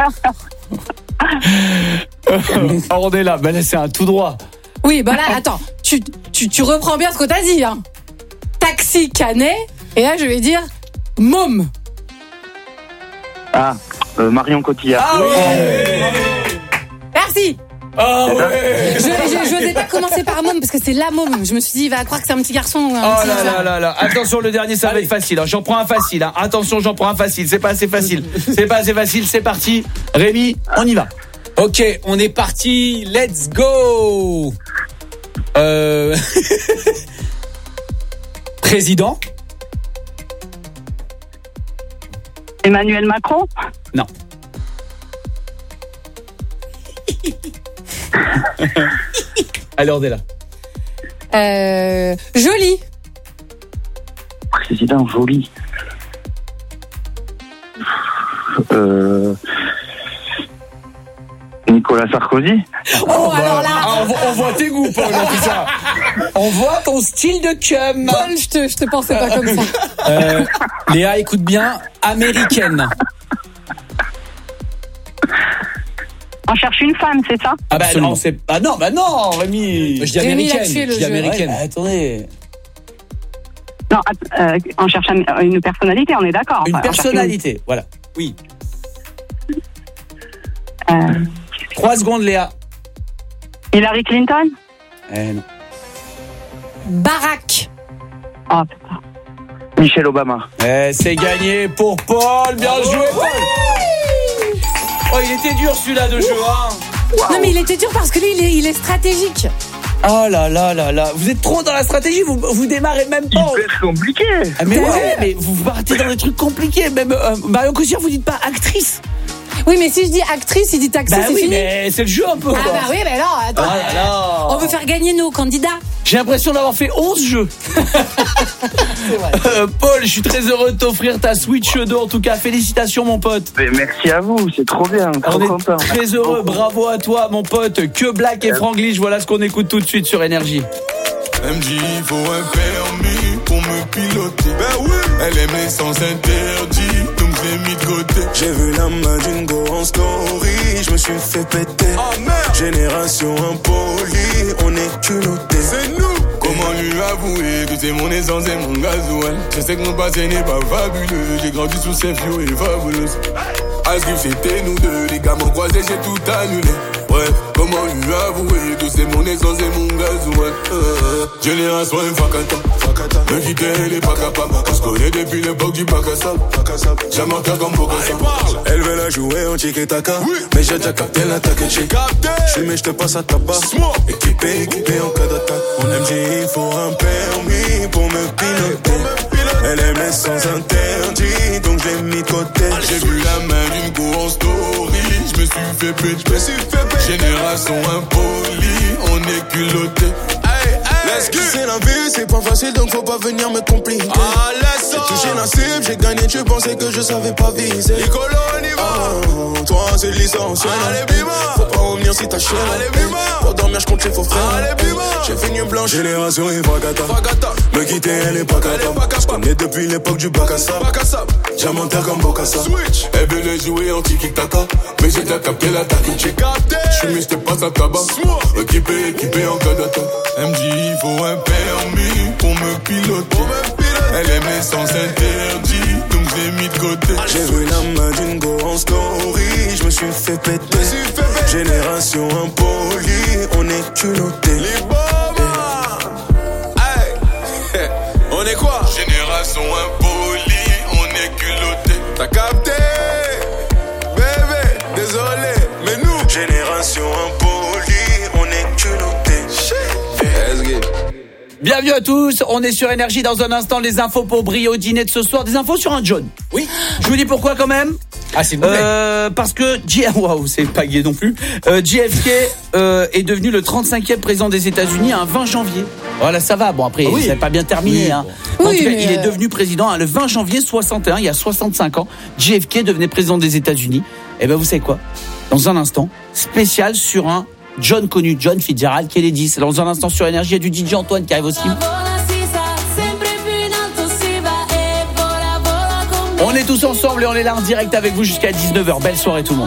Alors on est là, ben là c'est un tout droit. Oui, bah là, attends, tu, tu, tu reprends bien ce que t'as dit, hein. Taxi Canet, et là je vais dire Môme. Ah, euh, Marion Cotillard. Ah ouais. Merci. Ah ouais. Je, je, je n'osais pas commencer par Môme parce que c'est la Môme. Je me suis dit, il va croire que c'est un petit garçon. Un oh petit là là là là. Attention, le dernier, ça va être facile. Hein. J'en prends un facile. Hein. Attention, j'en prends un facile. C'est pas assez facile. C'est pas assez facile. C'est parti. Rémi, on y va. Ok, on est parti. Let's go. Euh... Président. Emmanuel Macron. Non. Allez, on est là. Euh, Joly. Président Joly. Euh... Nicolas Sarkozy. Oh, oh alors là. Ah, on, voit, on voit tes goûts, Paul, tout ça. On voit ton style de cum. Paul, je te, je te pensais pas comme ça. Euh, Léa, écoute bien. Américaine. On cherche une femme, c'est ça? Ah bah non, c'est ah non, bah non, Rémi. Je dis Rémi américaine. l'a tué, le Je dis jeu. américaine. Ouais, attendez. Non, euh, on cherche un- une personnalité, on est d'accord. Une Enfin, on cherche personnalité, voilà. Oui. Euh, Trois secondes, Léa. Hillary Clinton. Eh non. Barack. Oh putain. Michelle Obama. Eh, c'est gagné pour Paul. Bien joué, Paul. Oh, il était dur celui-là de jeu, hein. Non mais il était dur parce que lui, il est, il est stratégique. Oh là là là là. Vous êtes trop dans la stratégie. Vous vous démarrez même pas. Hyper compliqué. Ah, mais ouais, mais vous partez dans des trucs compliqués. Même euh, Marion Cotillard, vous dites pas actrice. Oui, mais si je dis actrice, il dit taxi, Bah c'est oui, fini. mais c'est le jeu un peu. Ah bah oui, mais non, attends. Ah là là. On veut faire gagner nos candidats. J'ai l'impression d'avoir fait onze jeux. euh, Paul, je suis très heureux de t'offrir ta Switch deux. En tout cas, félicitations, mon pote. Mais merci à vous, c'est trop bien. Trop On est content. très heureux. Bravo à toi, mon pote. Que Black et Franglish. Voilà ce qu'on écoute tout de suite sur Énergie. Elle me dit il faut un permis pour me piloter. Ben oui. Elle aime les sens interdits, donc je l'ai mis de côté. J'ai vu la main d'une go en story, je me suis fait péter. Oh merde. Génération impolie, on est culottés. C'est nous. Comment lui avouer que c'est mon essence et mon gasoil? Je sais que mon passé n'est pas fabuleux. J'ai grandi sous ces fio et fabuleuse. Asgrif c'était nous deux, les gars m'ont croisé, j'ai tout annulé. Bref, comment lui avouer que c'est mon essence et mon gasoil? euh, Génération infacata, me quitter elle est pas capable. On se connaît depuis l'époque du bac à sable. J'aime un cas comme Bokassa. Elle veut la jouer en tiki-taka, mais j'ai déjà capté l'attaque et check. J'suis mais j'te passe à tabac. Équipé, équipé en cas d'attaque. On M G, il faut un permis pour me piloter. Elle aime les sens interdits, donc je l'ai mis de côté. J'ai vu la main d'une go en story, je me suis fait péter. Génération impolie, on est culotté. C'est la vie, c'est pas facile, donc faut pas venir me compliquer. Ah, j'ai touché la cible, j'ai gagné, tu pensais que je savais pas viser. Nicolo, on y va. Oh, toi, c'est l'essentiel. Faut pas revenir si t'as chier. Pour dormir, je compte les faux frères. J'ai fini blanche. Génération Ifagata. Me quitter, elle est pas capable. Je connais depuis l'époque du bac à sable. Diamantaire comme Bokassa. Elle veut le jouer en tiki-taka, mais j'ai déjà capté l'attaque. J'suis mais j'te passe à tabac. Équipé, équipé en cas d'attaque. Elle me dit il faut un permis pour me piloter. Elle aime les sens interdits, donc je l'ai mis de côté. J'ai vu la main d'une go en story, je me suis fait péter. Génération impolie, on est culottés. Hey. On est quoi? Génération impolie, on est culottés. T'as capté? Bébé, désolé, mais nous, génération impolie, on est culottés. Bienvenue à tous, on est sur Énergie. Dans un instant, les infos pour briller au dîner de ce soir. Des infos sur un John. Oui. Je vous dis pourquoi quand même. Ah, c'est une nouvelle. Euh, parce que J... Waouh, c'est pas gay non plus. Euh, J F K euh, est devenu le trente-cinquième président des États-Unis un vingt janvier. Voilà, ça va. Bon, après, ah oui. ça n'a pas bien terminé. Oui, hein. bon. En oui, tout cas, mais il euh... est devenu président hein, le vingt janvier soixante et un, il y a soixante-cinq ans. J F K devenait président des États-Unis. Et ben, vous savez quoi? Dans un instant, spécial sur un John connu, John Fitzgerald Kennedy. C'est dans un instant sur Énergie. Il y a du D J Antoine qui arrive aussi. On est tous ensemble et on est là en direct avec vous jusqu'à dix-neuf heures. Belle soirée tout le monde.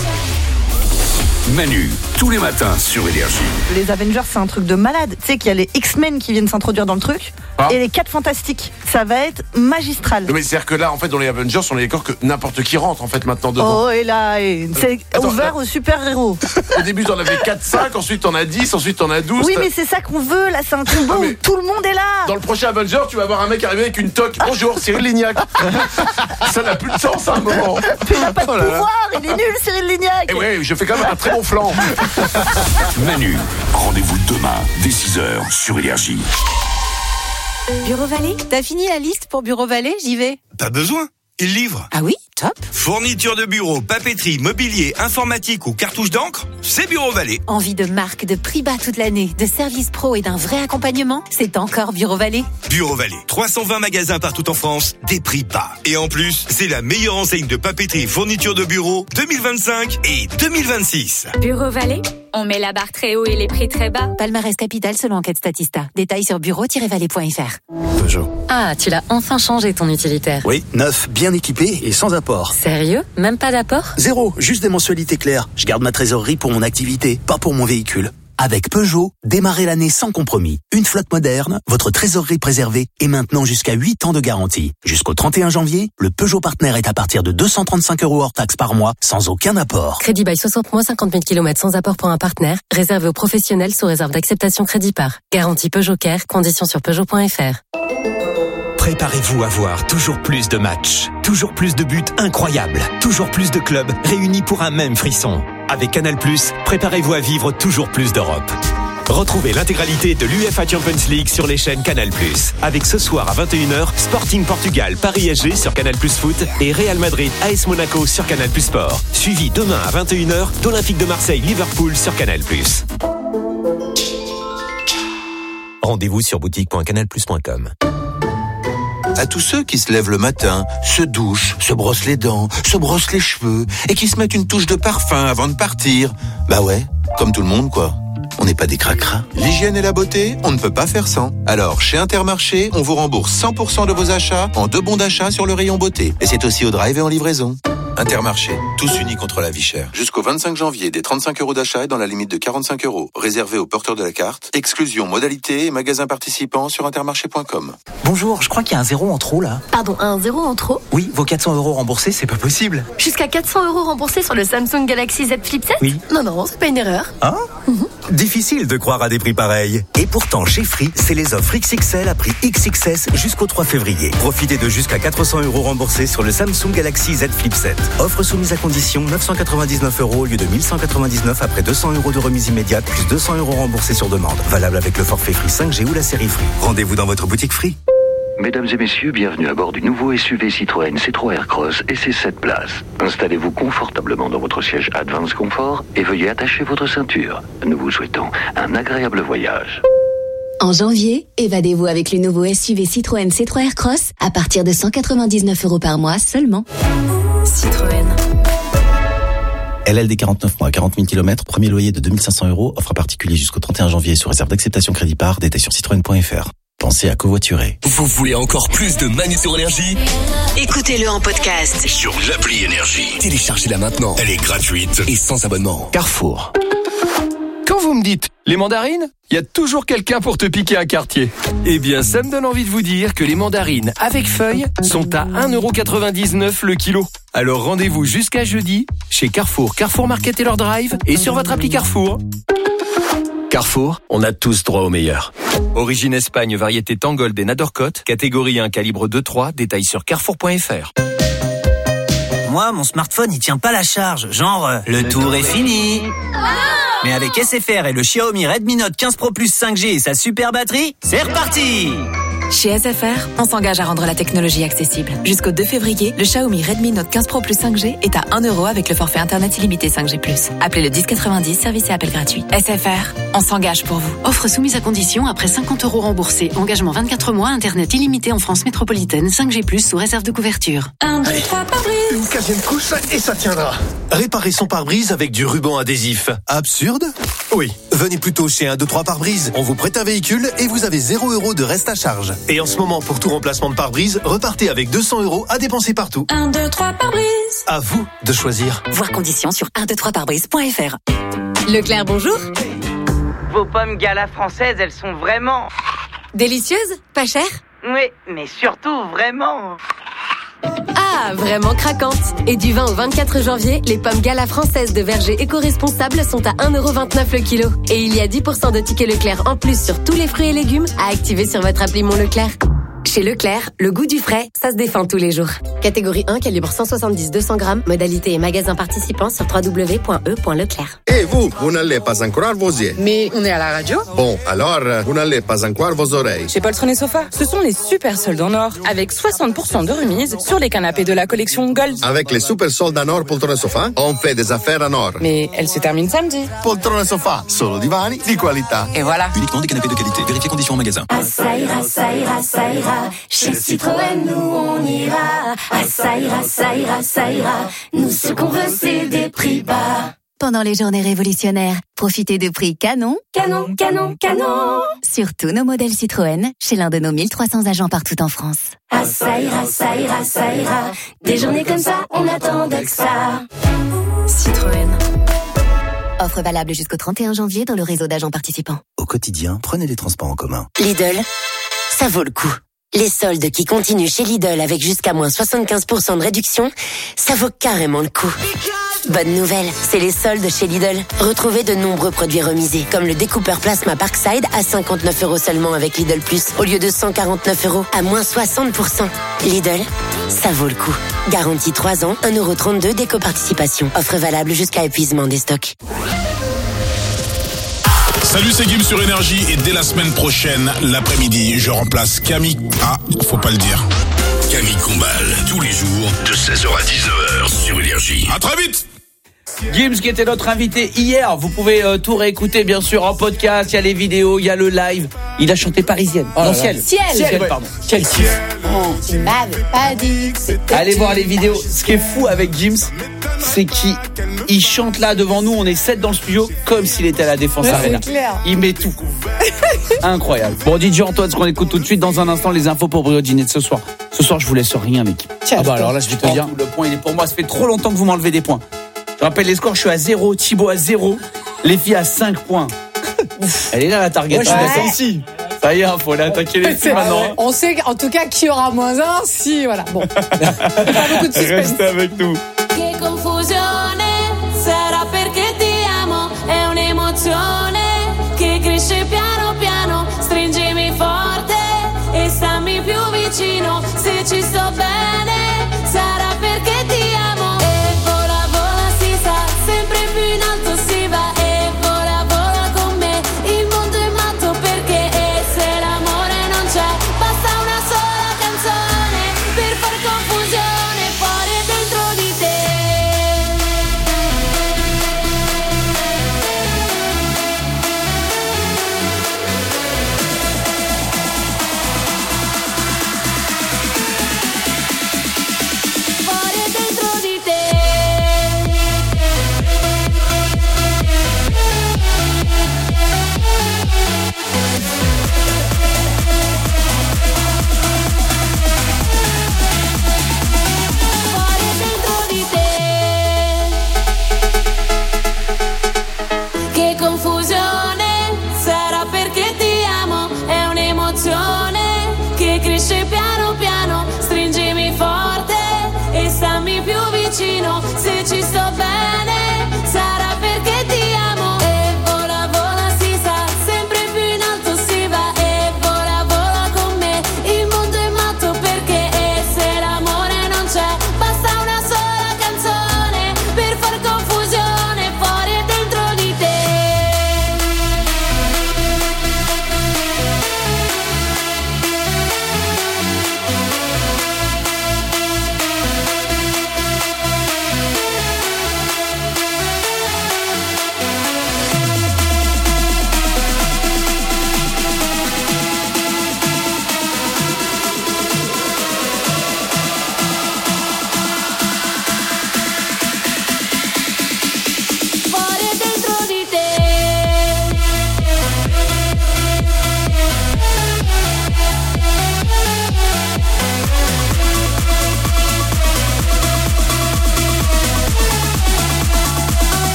Manu, tous les matins sur Énergie. Les Avengers, c'est un truc de malade. Tu sais qu'il y a les X-Men qui viennent s'introduire dans le truc. Ah. Et les quatre Fantastiques. Ça va être magistral. Non mais c'est-à-dire que là, en fait, dans les Avengers, on est d'accord que n'importe qui rentre, en fait, maintenant dedans. Oh, et là, et c'est euh, ouvert attends, aux super-héros. Au début, t'en avais quatre cinq, ensuite t'en as dix, ensuite t'en as douze. Oui, mais c'est ça qu'on veut, là, c'est un combo ah, où tout le monde est là. Dans le prochain Avenger, tu vas avoir un mec arriver avec une toque. Bonjour, Cyril Lignac. Ça n'a plus de sens à un moment. Il n'a pas de oh là pouvoir, là. Il est nul, Cyril Lignac. Et ouais, je fais quand même un très bon flanc. Manu, rendez-vous demain, dès six heures, sur Énergie. Bureau Vallée, t'as fini la liste pour Bureau Vallée? J'y vais. Pas besoin, il livre. Ah oui, top. Fourniture de bureau, papeterie, mobilier, informatique ou cartouche d'encre, c'est Bureau Vallée. Envie de marque, de prix bas toute l'année, de services pro et d'un vrai accompagnement? C'est encore Bureau Vallée. Bureau Vallée, trois cent vingt magasins partout en France, des prix bas. Et en plus, c'est la meilleure enseigne de papeterie et fourniture de bureau deux mille vingt-cinq et deux mille vingt-six. Bureau Vallée, on met la barre très haut et les prix très bas. Palmarès Capital selon enquête Statista. Détails sur bureau tiret vallée point f r. Peugeot. Ah, tu l'as enfin changé ton utilitaire. Oui, neuf, bien équipé et sans apport. Sérieux? Même pas d'apport? Zéro, juste des mensualités claires. Je garde ma trésorerie pour mon activité, pas pour mon véhicule. Avec Peugeot, démarrez l'année sans compromis. Une flotte moderne, votre trésorerie préservée et maintenant jusqu'à huit ans de garantie. Jusqu'au trente et un janvier, le Peugeot Partner est à partir de deux cent trente-cinq euros hors taxe par mois, sans aucun apport. Crédit by soixante mois, cinquante mille kilomètres sans apport pour un partenaire, réservé aux professionnels sous réserve d'acceptation crédit par. Garantie Peugeot Care, conditions sur Peugeot point f r. Préparez-vous à voir toujours plus de matchs, toujours plus de buts incroyables, toujours plus de clubs réunis pour un même frisson. Avec Canal+, préparez-vous à vivre toujours plus d'Europe. Retrouvez l'intégralité de l'U E F A Champions League sur les chaînes Canal+. Avec ce soir à vingt et une heures, Sporting Portugal, Paris S G sur Canal+ Foot et Real Madrid A S Monaco sur Canal+ Sport. Suivi demain à vingt et une heures d'Olympique de Marseille Liverpool sur Canal+. Rendez-vous sur boutique point canal plus point com. À tous ceux qui se lèvent le matin, se douchent, se brossent les dents, se brossent les cheveux et qui se mettent une touche de parfum avant de partir. Bah ouais, comme tout le monde quoi. On n'est pas des cracras. L'hygiène et la beauté, on ne peut pas faire sans. Alors, chez Intermarché, on vous rembourse cent pour cent de vos achats en deux bons d'achat sur le rayon beauté. Et c'est aussi au drive et en livraison. Intermarché, tous unis contre la vie chère. Jusqu'au vingt-cinq janvier, des trente-cinq euros d'achat et dans la limite de quarante-cinq euros. Réservé aux porteurs de la carte. Exclusion, modalité et magasins participants sur intermarché point com. Bonjour, je crois qu'il y a un zéro en trop là. Pardon, un zéro en trop? Oui, vos quatre cents euros remboursés, c'est pas possible. Jusqu'à quatre cents euros remboursés sur le Samsung Galaxy Z Flip sept? Oui. Non, non, c'est pas une erreur. Hein? Mm-hmm. Difficile de croire à des prix pareils. Et pourtant, chez Free, c'est les offres X X L à prix X X S jusqu'au trois février. Profitez de jusqu'à quatre cents euros remboursés sur le Samsung Galaxy Z Flip sept. Offre soumise à condition, neuf cent quatre-vingt-dix-neuf euros au lieu de mille cent quatre-vingt-dix-neuf après deux cents euros de remise immédiate plus deux cents euros remboursés sur demande. Valable avec le forfait Free cinq G ou la série Free. Rendez-vous dans votre boutique Free. Mesdames et messieurs, bienvenue à bord du nouveau S U V Citroën C trois Aircross et ses sept places. Installez-vous confortablement dans votre siège Advance Comfort et veuillez attacher votre ceinture. Nous vous souhaitons un agréable voyage. En janvier, évadez-vous avec le nouveau S U V Citroën C trois Aircross à partir de cent quatre-vingt-dix-neuf euros par mois seulement. Citroën. L L D quarante-neuf mois, quarante mille kilomètres, premier loyer de deux mille cinq cents euros, offre à particulier jusqu'au trente et un janvier sous réserve d'acceptation crédit par, détails sur citroën point f r. Pensez à covoiturer. Vous voulez encore plus de Manu sur Énergie? Écoutez-le en podcast sur l'appli Énergie. Téléchargez-la maintenant. Elle est gratuite et sans abonnement. Carrefour. Quand vous me dites les mandarines, il y a toujours quelqu'un pour te piquer un quartier. Eh bien, ça me donne envie de vous dire que les mandarines avec feuilles sont à un euro quatre-vingt-dix-neuf le kilo. Alors rendez-vous jusqu'à jeudi chez Carrefour, Carrefour Market et leur drive et sur votre appli Carrefour. Carrefour, on a tous droit au meilleur. Origine Espagne, variété Tangold et Nadorcote, catégorie un, calibre deux trois, détails sur carrefour point f r. Moi, mon smartphone, il tient pas la charge. Genre, euh, le, le tour, tour est, est fini. Ah Mais avec S F R et le Xiaomi Redmi Note quinze Pro Plus cinq G et sa super batterie, c'est reparti. Chez S F R, on s'engage à rendre la technologie accessible. Jusqu'au deux février, le Xiaomi Redmi Note quinze Pro plus cinq G est à un euro avec le forfait internet illimité cinq G plus. Appelez le dix quatre-vingt-dix, service et appel gratuit. S F R, on s'engage pour vous. Offre soumise à condition après cinquante euros remboursés. Engagement vingt-quatre mois, internet illimité en France métropolitaine, cinq G plus sous réserve de couverture. un, deux, trois, pare-brise. Une quinzième couche et ça tiendra. Réparer son pare-brise avec du ruban adhésif. Absurde ? Oui. Venez plutôt chez un, deux, trois pare-brise. On vous prête un véhicule et vous avez zéro euro de reste à charge. Et en ce moment, pour tout remplacement de pare-brise, repartez avec deux cents euros à dépenser partout. un, deux, trois, pare-brise. À vous de choisir. Voir conditions sur un deux trois pare-brise point f r. Leclerc, bonjour. Vos pommes Gala françaises, elles sont vraiment... Délicieuses, pas chères? Oui, mais surtout vraiment... Ah, vraiment craquantes. Et du vingt au vingt-quatre janvier, les pommes Gala françaises de verger éco-responsables sont à un euro vingt-neuf le kilo. Et il y a dix pour cent de tickets Leclerc en plus sur tous les fruits et légumes à activer sur votre appli Mon Leclerc. Chez Leclerc, le goût du frais, ça se défend tous les jours. Catégorie un, calibre cent soixante-dix à deux cents grammes, modalité et magasin participant sur w w w point e point leclerc. Et vous, vous n'allez pas encore vos yeux. Mais on est à la radio. Bon, alors, vous n'allez pas encore vos oreilles. Chez Poltron et Sofa, ce sont les super soldes en or, avec soixante pour cent de remise sur les canapés de la collection Gold. Avec les super soldes en or Poltron et Sofa, on fait des affaires en or. Mais elle se termine samedi. Poltron et Sofa, solo divani di qualità. Et voilà. Uniquement des canapés de qualité. Vérifiez conditions en magasin. Ah, ça ira, ça ira, ça ira. Chez Citroën, nous on ira. Ah, ça ira, ça ira, ça ira. Nous, ce qu'on veut, c'est des prix bas. Pendant les journées révolutionnaires, profitez de prix canon, Canon, canon, canon. sur tous nos modèles Citroën, chez l'un de nos mille trois cents agents partout en France. Ah, ça ira, ça ira, ça ira. Des journées comme ça, on attendait que ça. Citroën. Offre valable jusqu'au trente et un janvier dans le réseau d'agents participants. Au quotidien, prenez les transports en commun. Lidl, ça vaut le coup. Les soldes qui continuent chez Lidl avec jusqu'à moins soixante-quinze pour cent de réduction, ça vaut carrément le coup. Bonne nouvelle, c'est les soldes chez Lidl. Retrouvez de nombreux produits remisés, comme le découpeur plasma Parkside à cinquante-neuf euros seulement avec Lidl Plus, au lieu de cent quarante-neuf euros à moins soixante pour cent. Lidl, ça vaut le coup. Garantie trois ans, un euro trente-deux d'éco-participation. Offre valable jusqu'à épuisement des stocks. Salut, c'est Guim sur Énergie et dès la semaine prochaine, l'après-midi, je remplace Camille. Ah, faut pas le dire. Camille Combal, tous les jours, de seize heures à dix-neuf heures sur Énergie. À très vite. Gims qui était notre invité hier, vous pouvez euh, tout réécouter bien sûr en podcast, il y a les vidéos, il y a le live. Il a chanté Parisienne. Oh non, là ciel. là. Ciel. Ciel, Ouais. pardon. Quel kiff. Oh, tu m'avais pas dit que c'était Allez tu. voir les vidéos. Ce qui est fou avec Gims, c'est qu'il il chante là devant nous, on est sept dans le studio, comme s'il était à la Défense Ouais, Arena. c'est clair. Il met tout. Incroyable. Bon, D J Antoine, ce qu'on écoute tout de suite dans un instant, les infos pour Briodine de ce soir. Ce soir, je vous laisse rien, mec. Tiens, Ah bah alors là, je vais te dire, le point il est pour moi. Ça fait trop longtemps que vous m'enlevez des points. Je rappelle les scores, je suis à zéro, Thibaut à zéro, les filles à cinq points. Elle est là la target. Ouais, je suis Ouais. d'accord aussi. Ça y est, faut aller attaquer les filles C'est- maintenant. On sait en tout cas qui aura moins un si voilà. Bon. Pas beaucoup de suspense. Restez avec nous. Che confusione, sarà perché ti amo, è un'emozione che cresce piano piano, stringimi forte e stammi più vicino, se ci sto bene, sarà perché ti amo, e vola vola si sa, sempre più in alto si va, e vola vola con me, il mondo è matto perché, e se l'amore non c'è, basta una sola canzone, per far confusione fuori e dentro di te.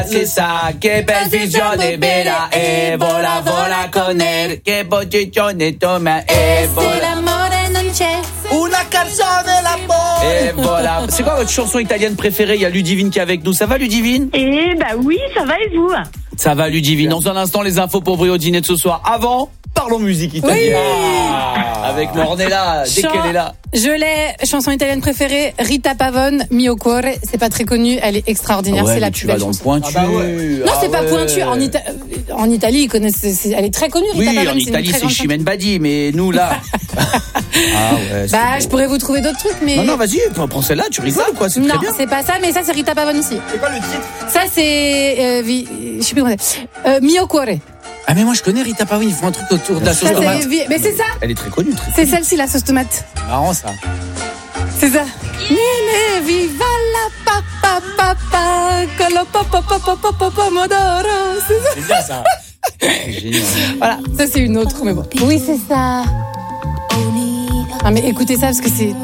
c'est ça, che posizione bella, e vola vola con elle, che posizione toma, e vola. Una canzone la boy. Et voilà. C'est quoi votre chanson italienne préférée? Il y a Ludivine qui est avec nous. Ça va, Ludivine? Eh bah oui, ça va et vous? Ça va, Ludivine. Dans un instant, les infos pour Brio dîner de ce soir. Avant, parlons musique italienne. Oui. Ah, avec Mornella, dès Chan- qu'elle est là. Je l'ai, chanson italienne préférée, Rita Pavone, Mio Cuore. C'est pas très connu, elle est extraordinaire. Ouais, c'est la tu plus vas belle dans le chanson. pointu. Ah bah ouais. Non, ah c'est pas ouais. pointu. En, Ita- en Italie, ils connaissent, c'est, elle est très connue, Rita oui, Pavone. en Italie, c'est, c'est Chimène Badi, mais nous, là. ah ouais. Bah, beau. Je pourrais vous trouver d'autres trucs, mais. Non, non, vas-y, prends celle-là, tu rigoles ou quoi? C'est non, très bien. c'est pas ça, mais ça, c'est Rita Pavone aussi. C'est quoi le titre? Ça, c'est, euh, vi- je sais plus comment c'est. Euh, Mio Cuore. Ah, mais moi, je connais Rita Pavone, ils font un truc autour de la sauce Ça, tomate. vi- Mais c'est ça. Elle est très connue, très C'est connue. celle-ci, la sauce tomate. Marrant, ça. C'est ça. Nene, viva la papa papa, con lo popo popo popo pomodoro. C'est ça. C'est bien, ça. C'est génial. Voilà, ça c'est une autre, mais bon. Oui, c'est ça. Ah, mais écoutez ça parce que c'est.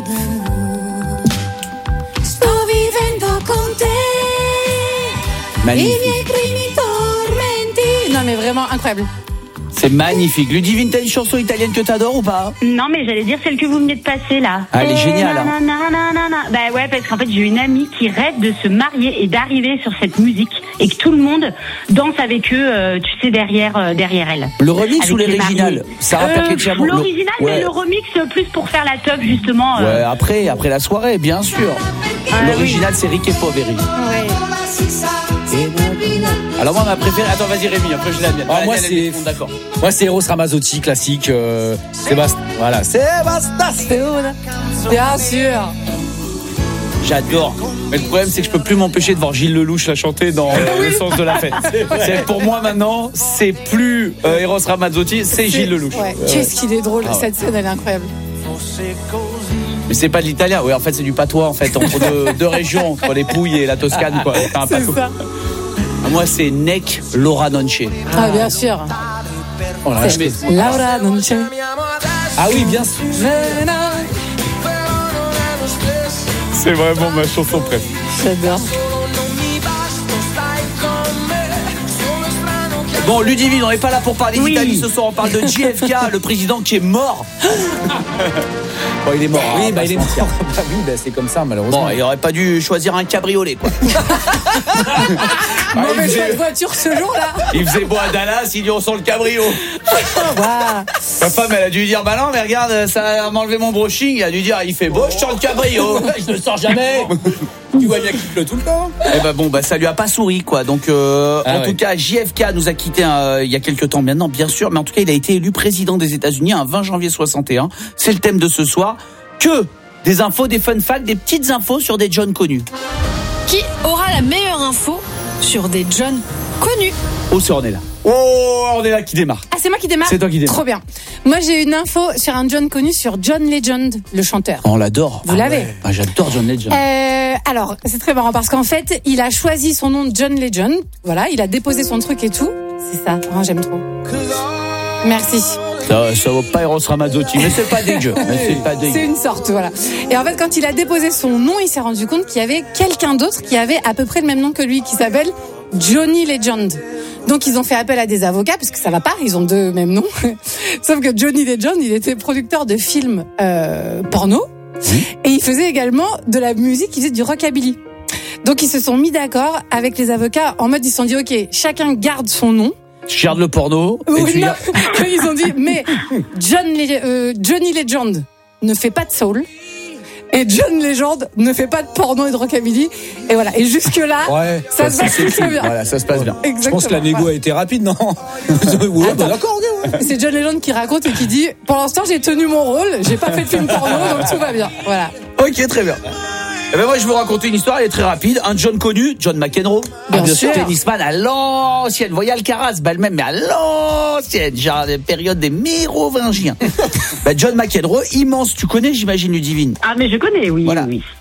Sto vivendo con te. Magnifique. I miei primi tormenti. Non, mais vraiment incroyable. C'est magnifique. Ludivine, t'as une chanson italienne que t'adores ou pas? Non, mais j'allais dire celle que vous venez de passer là. Ah, elle est géniale. Hein. Bah ouais, parce qu'en fait, j'ai une amie qui rêve de se marier et d'arriver sur cette musique et que tout le monde danse avec eux, euh, tu sais, derrière, euh, derrière elle. Le remix avec ou les l'original? mariés. Sarah euh, Perchettiamo. L'original, le... ouais. mais le remix euh, plus pour faire la teuf justement. Euh... Ouais, après, après la soirée, bien sûr. Ah, l'original, oui. c'est Rick et Poveri. Ouais. Alors moi ma préférée, attends vas-y Rémi, après je la mienne. Ah, moi c'est d'accord. Moi c'est Eros Ramazzotti classique euh, Sébastien. Voilà, Sébastien. Bien sûr. J'adore. Mais le problème c'est que je peux plus m'empêcher de voir Gilles Lelouch la chanter dans euh, Le sens de la fête. C'est c'est, pour moi maintenant, c'est plus euh, Eros Ramazzotti, c'est, c'est Gilles Lelouch. Ouais. Euh, Qu'est-ce qu'il est drôle, ah, ouais. cette scène elle est incroyable. Mais c'est pas de l'italien, ouais en fait c'est du patois en fait entre deux, deux régions, entre les Pouilles et la Toscane quoi. C'est un C'est patois. ça. Moi c'est Nec Laura Nonce. Ah bien sûr. Oh là, C'est je Laura Nonce. Ah oui, bien sûr. C'est vraiment ma chanson préférée. J'adore. Bon, Ludivine, on n'est pas là pour parler Oui. d'Italie ce soir, on parle de J F K, le président qui est mort. Bon, il est mort. Oui, hein, bah on il est va mort. se mentir. Bah oui, bah c'est comme ça malheureusement. Bon, il aurait pas dû choisir un cabriolet, quoi. Mauvais il choix faisait- de voiture ce jour-là. Il faisait beau à Dallas, il dit on sent le cabrio. Waouh. Ma femme, elle a dû dire bah non, mais regarde, ça m'a enlevé mon brushing. Il a dû dire il fait beau, je sens le cabrio. Je ne sors jamais. Tu vois bien qu'il pleut tout le temps. Et bah bon, bah ça lui a pas souri, quoi. Donc, euh, Ah en ouais. tout cas, J F K nous a quitté euh, il y a quelques temps maintenant, bien sûr. Mais en tout cas, il a été élu président des États-Unis un vingt janvier soixante et un. C'est le thème de ce soir. Que des infos, des fun facts, des petites infos sur des John connus. Qui aura la meilleure info sur des John connus? Oh, c'est Ornella. Oh, Ornella qui démarre. Ah, c'est moi qui démarre. C'est toi qui démarre. Trop bien. Moi, j'ai une info sur un John connu, sur John Legend, le chanteur. On l'adore. Vous Ah l'avez ouais. Ah, j'adore John Legend. Euh, alors, c'est très marrant parce qu'en fait, il a choisi son nom de John Legend. Voilà, il a déposé son truc et tout. C'est ça. Oh, j'aime trop. Merci. Ça, ça vaut pas Eros Ramazzotti, mais c'est pas dégueu. Mais c'est pas dégueu. C'est une sorte, voilà. Et en fait, quand il a déposé son nom, il s'est rendu compte qu'il y avait quelqu'un d'autre qui avait à peu près le même nom que lui, qui s'appelle Johnny Legend. Donc, ils ont fait appel à des avocats, parce que ça va pas, ils ont deux mêmes noms. Sauf que Johnny Legend, il était producteur de films euh, porno, et il faisait également de la musique, il faisait du rockabilly. Donc, ils se sont mis d'accord avec les avocats, en mode, ils se sont dit, OK, chacun garde son nom. Je garde le porno. Et Oui, tu non. gardes- Ils ont dit, mais John Le- euh, Johnny Legend ne fait pas de soul. Et John Legend ne fait pas de porno et de rockabilly. Et voilà. Et jusque-là, Ouais. ça se passe c'est très bien. Voilà, ça se passe bien. Je pense que la Exactement. négo a été rapide, non? Ouais, bah, d'accord, ok, ouais. C'est John Legend qui raconte et qui dit, pour l'instant, j'ai tenu mon rôle, j'ai pas fait de film porno, donc tout va bien. Voilà. Ok, très bien. Eh ben moi, je vais vous raconter une histoire, elle est très rapide. Un John connu, John McEnroe. Bien Un sûr. tennisman à l'ancienne. Vous voyez Alcaraz, bah le même, mais à l'ancienne. Genre, des périodes des mérovingiens. Bah, John McEnroe, immense. Tu connais, j'imagine, Ludivine. Ah mais je connais, oui. Voilà. oui.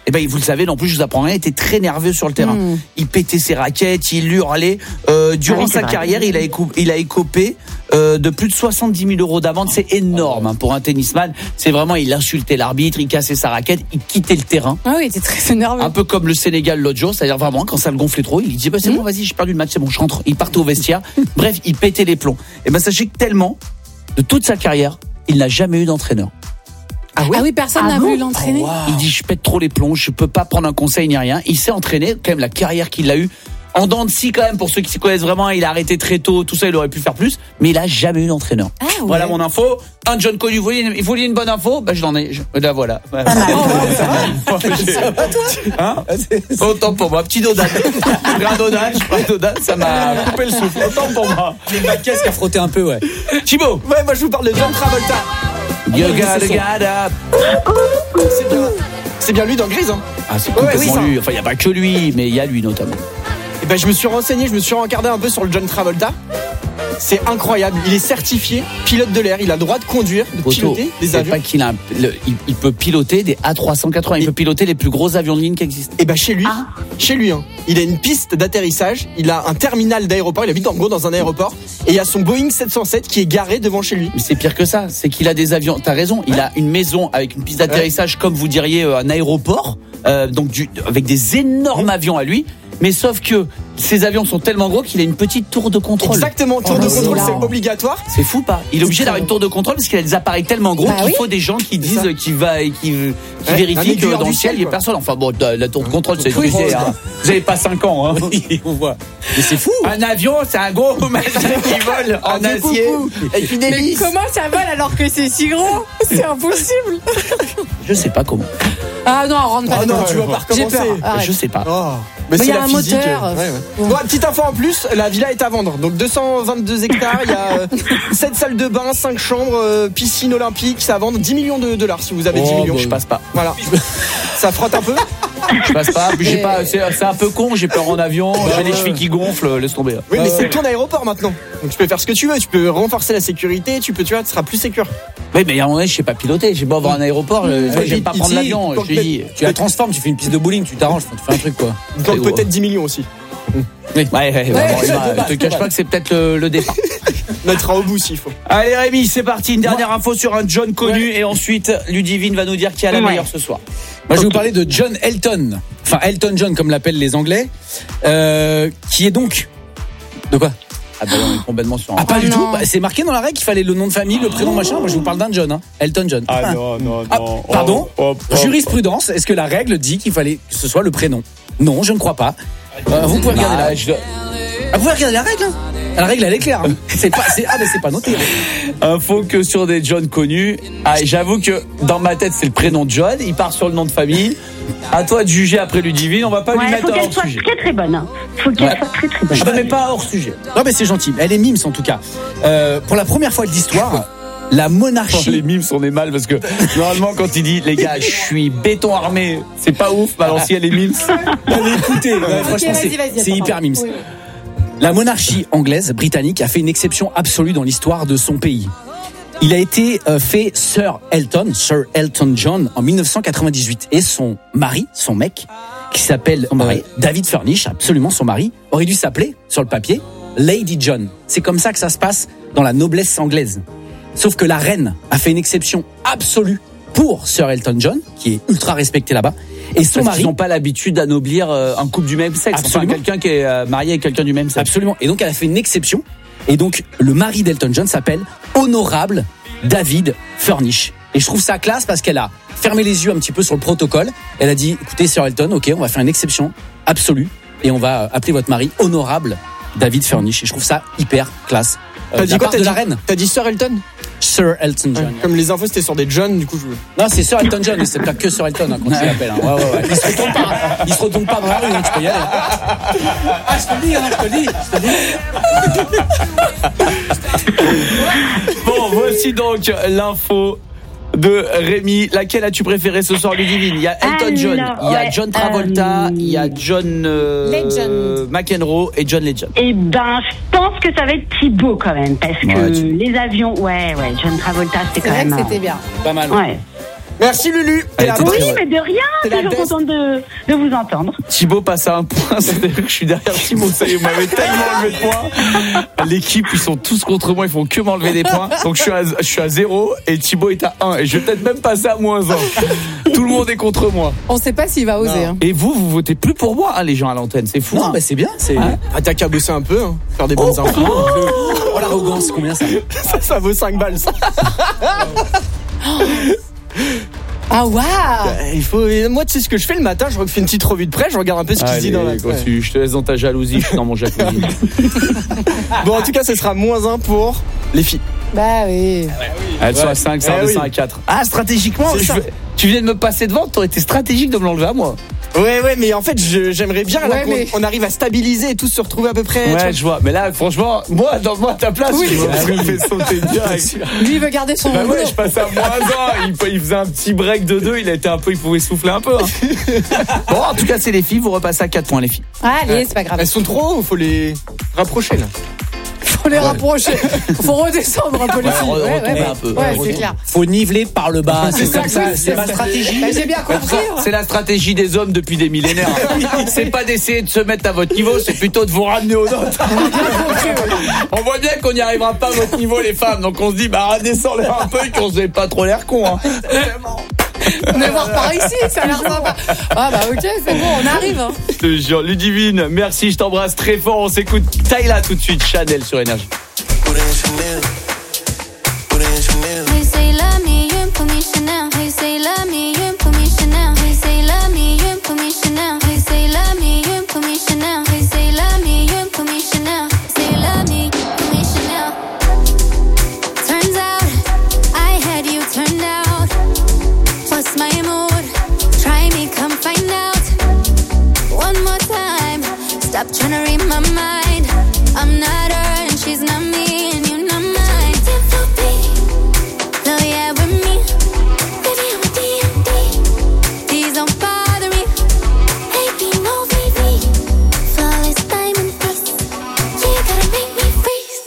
Et ben vous le savez, non plus je vous apprends rien, il était très nerveux sur le terrain. Mmh. Il pétait ses raquettes, il hurlait. Euh, durant ah oui, sa vrai. carrière, il a, éco- il a écopé euh, de plus de soixante-dix mille euros d'amende. C'est énorme hein, pour un tennisman. C'est vraiment, il insultait l'arbitre, il cassait sa raquette, il quittait le terrain. Ah oui, il était très énervé. Un peu comme le Sénégal l'autre jour, c'est-à-dire vraiment quand ça le gonflait trop, il disait bah, c'est mmh. bon, vas-y, j'ai perdu le match, c'est bon, je rentre. Il partait au vestiaire. Bref, il pétait les plombs. Et ben sachez que tellement, de toute sa carrière, il n'a jamais eu d'entraîneur. Ah oui, ah oui personne ah n'a bon voulu l'entraîner. Oh, wow. Il dit je pète trop les plombs, je peux pas prendre un conseil ni rien. Il s'est entraîné, quand même la carrière qu'il a eue. En dents de scie quand même, pour ceux qui se connaissent vraiment, il a arrêté très tôt, tout ça, il aurait pu faire plus, mais il a jamais eu d'entraîneur. Ah, ouais. Voilà mon info. Un John connu, vous voulez une, vous voulez une bonne info? Bah je l'en ai, je, là voilà. Ah, bah, oh, ça va toi hein autant pour moi, petit dodan. Un dodan, je prends un dodan, ça m'a coupé le souffle, autant pour moi. C'est une caisse qui a frotté un peu, ouais. Thibaut. Ouais, moi je vous parle de John Travolta. You gotta get up. C'est bien, c'est bien lui dans Grise, hein. Ah, c'est complètement ouais, oui, lui. Enfin, il n'y a pas que lui, mais il y a lui notamment. Et ben, je me suis renseigné, je me suis regardé un peu sur le John Travolta. C'est incroyable. Il est certifié pilote de l'air. Il a le droit de conduire, de Auto, piloter des avions. Pas qu'il a, le, il, il peut piloter des A trois cent quatre-vingts. Il et peut piloter les plus gros avions de ligne qui existent. Et ben, chez lui, ah. chez lui, hein, il a une piste d'atterrissage. Il a un terminal d'aéroport. Il habite en gros dans un aéroport. Et il y a son Boeing sept cent sept qui est garé devant chez lui. Mais c'est pire que ça. C'est qu'il a des avions. T'as raison. Il ouais. a une maison avec une piste d'atterrissage, ouais. comme vous diriez, un aéroport. Euh, donc du, avec des énormes mmh. avions à lui. Mais sauf que ces avions sont tellement gros qu'il a une petite tour de contrôle. Exactement, tour oh, de contrôle, c'est obligatoire. C'est fou pas? Il est obligé d'avoir une tour de contrôle parce qu'il a des appareils tellement gros bah qu'il oui. faut des gens qui disent qu'il va et qui, qui ouais, vérifient que dans le ciel il y a personne. Enfin bon, la tour de contrôle c'est oui, c'est, hein. Vous avez pas cinq ans, hein. On voit. Mais c'est fou. Un avion, c'est un gros machin qui vole en ah, acier avec une hélice. Mais comment ça vole alors que c'est si gros? C'est impossible. Je sais pas comment. Ah non, rentre pas. Ah non, tu vas pas recommencer. Je sais pas. Oh. Mais, mais il y a un physique. moteur. Ouais, ouais. Bon, petite info en plus, la villa est à vendre. Donc deux cent vingt-deux hectares, il y a euh, sept salles de bain, cinq chambres, euh, piscine olympique, ça à vendre dix millions de dollars si vous avez oh, dix millions. Bah, je passe pas. Voilà. Ça frotte un peu. Je passe pas, puis j'ai pas, c'est, c'est un peu con, j'ai peur en avion, bah, j'ai ouais. les chevilles qui gonflent, laisse tomber. Oui, ah, mais ouais. c'est ton aéroport maintenant. Donc tu peux faire ce que tu veux, tu peux renforcer la sécurité, tu peux, tu vois, tu seras plus sécure. Oui, mais à un moment donné, je sais pas piloter, j'ai beau avoir un aéroport, mmh. je, j'aime pas prendre l'avion. Je dis, tu la transformes, tu fais une piste de bowling, tu t'arranges, tu fais un truc quoi. Donc peut-être dix millions aussi. Oui, ouais, ouais, ouais, ouais, bon, te cache pas que c'est peut-être le, le départ. Mettra au bout s'il faut. Allez Rémi, c'est parti, une dernière info sur un John connu ouais. et ensuite Ludivine va nous dire qui a la ouais. meilleure ce soir. Moi je vais vous parler de John Elton, enfin Elton John comme l'appellent les Anglais, euh, qui est donc... De quoi? Ah bah on est complètement sur un... Ah pas oh du non. tout, bah, c'est marqué dans la règle qu'il fallait le nom de famille, le prénom, machin. Moi je vous parle d'un John, hein. Elton John. Ah non, non, ah, non. Pardon oh, oh, oh. Jurisprudence, est-ce que la règle dit qu'il fallait que ce soit le prénom? Non, je ne crois pas. Euh, vous pouvez regarder la règle. Ah, vous pouvez regarder la règle, hein. La règle elle est claire. Hein. C'est pas, c'est, ah mais c'est pas noté. Info que sur des John connus. Ah, j'avoue que dans ma tête c'est le prénom John. Il part sur le nom de famille. À toi de juger après Ludivine. On va pas ouais, lui mettre hors sujet. Faut qu'elle soit très très bonne. Faut qu'elle ouais. soit très très bonne. Je ne mets pas hors sujet. Non mais c'est gentil. Elle est mimes en tout cas. Euh, pour la première fois de l'histoire. La monarchie. Oh, les mimes on est mal parce que normalement quand il dit les gars je suis béton armé c'est pas ouf. Bah alors si elle est mimes. Allez écoutez. Ouais, franchement vas-y, vas-y, c'est, c'est hyper mimes. Oui. La monarchie anglaise, britannique, a fait une exception absolue dans l'histoire de son pays. Il a été euh, fait Sir Elton, Sir Elton John, en dix-neuf cent quatre-vingt-dix-huit. Et son mari, son mec, qui s'appelle euh, David Furnish, absolument son mari, aurait dû s'appeler, sur le papier, Lady John. C'est comme ça que ça se passe dans la noblesse anglaise. Sauf que la reine a fait une exception absolue pour Sir Elton John, qui est ultra respecté là-bas. Et son Parce mari. Ils n'ont pas l'habitude d'anoblir euh, un couple du même sexe. Absolument. Enfin, quelqu'un qui est euh, marié avec quelqu'un du même sexe. Absolument. Et donc, elle a fait une exception. Et donc, le mari d'Elton John s'appelle Honorable David Furnish. Et je trouve ça classe parce qu'elle a fermé les yeux un petit peu sur le protocole. Elle a dit, écoutez, Sir Elton, ok, on va faire une exception absolue. Et on va appeler votre mari Honorable David Furnish. Et je trouve ça hyper classe. Euh, t'as dit quoi? T'as de dit, la reine. T'as dit Sir Elton? Sir Elton John. Ouais, comme les infos c'était sur des John, du coup je. Non, c'est Sir Elton John, c'est pas que Sir Elton hein, quand il l'appelle. Hein. Ouais, ouais, ouais. Il se retourne pas, il se retourne pas dans la rue, hein, tu peux y aller. Ah, je te le dis, hein, je te le dis, je te le dis. Bon, voici donc l'info de Rémi. Laquelle as-tu préféré ce soir, Ludivine? Il y a Elton Alors, John, il y a ouais, John Travolta, euh... il y a John euh, McEnroe et John Legend. Eh ben, je pense que ça va être Thibaut quand même, parce ouais, que tu... les avions, ouais, ouais, John Travolta, c'était c'est quand vrai même. Que c'était bien. Pas mal. Ouais. Merci Lulu. Elle était Oui, très- mais de rien, C'est la toujours best. contente de, de vous entendre. Thibaut passe à un point, c'est-à-dire que je suis derrière Thibaut, ça y est, vous m'avez tellement enlevé de points. L'équipe, ils sont tous contre moi, ils font que m'enlever des points. Donc je suis à, je suis à zéro et Thibaut est à un. Et je vais peut-être même passer à moins un. Tout le monde est contre moi. On sait pas s'il va oser. Hein. Et vous, vous votez plus pour moi, hein, les gens à l'antenne, c'est fou. Non, hein. bah c'est bien. C'est... Ah, t'as qu'à bosser un peu, hein, faire des bonnes Oh, infos. oh, l'arrogance, combien ça? Ça, ça vaut cinq balles, ça. Ah waouh. Euh, Il faut. Moi, tu sais ce que je fais le matin, je refais une petite revue de presse, je regarde un peu ce qui se dit dans la. Allez, continue, je te laisse dans ta jalousie, je suis dans mon jacuzzi. Bon, en tout cas, ce sera moins un pour les filles. Bah oui. Elles sont Ouais. à cinq, ça Eh redescend oui. à quatre. Ah, stratégiquement, C'est je ça. veux- tu viens de me passer devant, t'aurais été stratégique de me l'enlever à moi. Ouais, ouais, mais en fait, je- j'aimerais bien là, Ouais, qu'on mais- on arrive à stabiliser et tous se retrouver à peu près. tu vois. Ouais, je vois. Mais là, franchement, moi, dans moi, à ta place, Oui. je me fait sauter direct. Lui il veut garder son Bah boulot. ouais, je passais à moins un. Il, il faisait un petit break de deux. Il a été un peu, il pouvait souffler un peu. Hein. Bon, en tout cas, c'est les filles. Vous repassez à quatre points, les filles. Allez, c'est pas grave. Elles sont trop hauts, faut les rapprocher là. Faut les rapprocher. Faut redescendre un peu les Ouais, filles. re- Ouais, retomber ouais, un peu. ouais, Ouais, c'est clair. Faut niveler par le bas. C'est comme ça. oui, C'est ma ça. stratégie. Bah, j'ai bien compris. hein. C'est la stratégie des hommes depuis des millénaires. C'est pas d'essayer de se mettre à votre niveau, c'est plutôt de vous ramener aux nôtres. On voit bien qu'on n'y arrivera pas à votre niveau, les femmes. Donc on se dit, bah redescends-les un peu, qu'on se fait pas trop l'air con. Hein. On est voir par ici, ça a l'air sympa. Ah bah ok, c'est bon, on arrive. Hein. Je te jure, Ludivine, merci, je t'embrasse très fort. On s'écoute Tyla tout de suite, Chanel sur Énergie. They say love me, you put me Chanel. They say love me, you put me Chanel. They say love me, you put me Chanel. They say love me, you put me Chanel. They say love me, you put me Chanel. Say love me, put me Chanel. Turns out I had you turned out. What's my mood? Try me, come find out. One more time. Stop trying to read my mind. I'm not her and she's not me, and you're not mine. Love yeah with me, baby I'm a D and D. Please don't bother me. Hey, be no V V. Flawless diamond face. Yeah, you gotta make me freeze.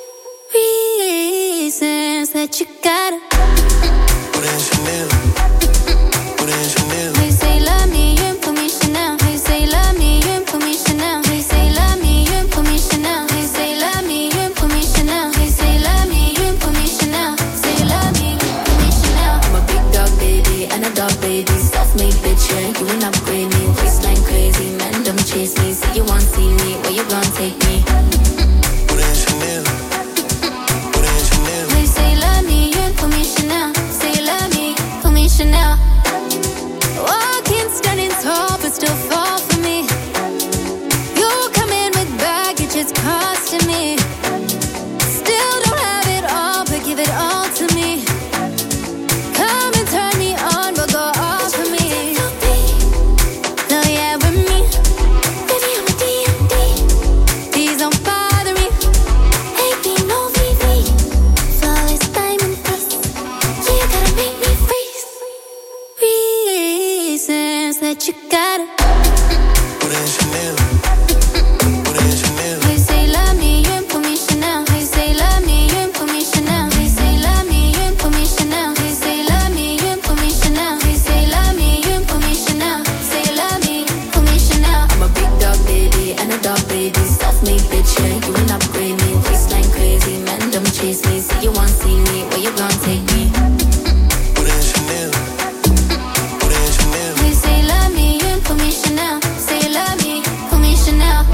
Reasons that you gotta. They say love me, you put me Chanel. They say love me, you put me Chanel. They say love me, you put me Chanel. They say love me, you put me Chanel. They say love me, you put me Chanel. Say love me, put me Chanel. I'm a big dog baby and a dog baby. Self-made bitch, yeah, you ain't upgrade me. Waistline crazy, man, don't chase me. Say you want see me, where you gon' take me? They say love me, you put me Chanel. Say love me, put me Chanel. Walking, standing tall, but still fall for me. You come in with baggage, it's costing me. Still don't have it all, but give it all to me. Come and turn me on, but go off for me. No, yeah, with me. Baby, I'm a D and D. Please don't bother me. Hey, be no V V. Flawless diamond face. Yeah, you gotta make me freeze. Reasons that you gotta. They say love me, you put me Chanel. They say love me, you put me Chanel. They say love me, you put me Chanel. They say love me, you put me Chanel. They say love me, you put me Chanel. Say love me, put me Chanel. I'm a big dog baby and a dog baby. Self-made bitch, yeah, you ain't upgrade me. Waistline crazy, man, don't chase me. Say you want see me, where you gon' take me? They say love me, you put me Chanel. Say love me, put me Chanel.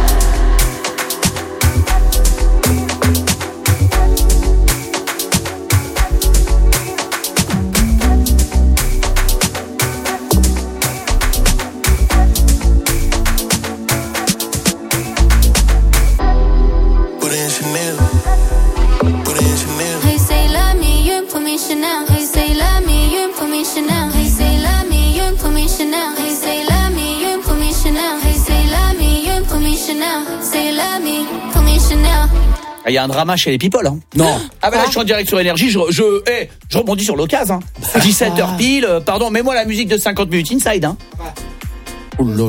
They say love me, you put me Chanel. They say love me, you put me Chanel. They say love me, you put me Chanel. They say love me, you put me Chanel. They say love me, you put me Chanel. Say love me, put me Chanel. Il y a un drama chez les people, hein. Non. Ah bah là, je suis en direct sur Énergie, je, je, hey, je rebondis sur l'occasion, hein. dix-sept heures pile, euh, pardon, mets-moi la musique de cinquante minutes inside, hein. Oh là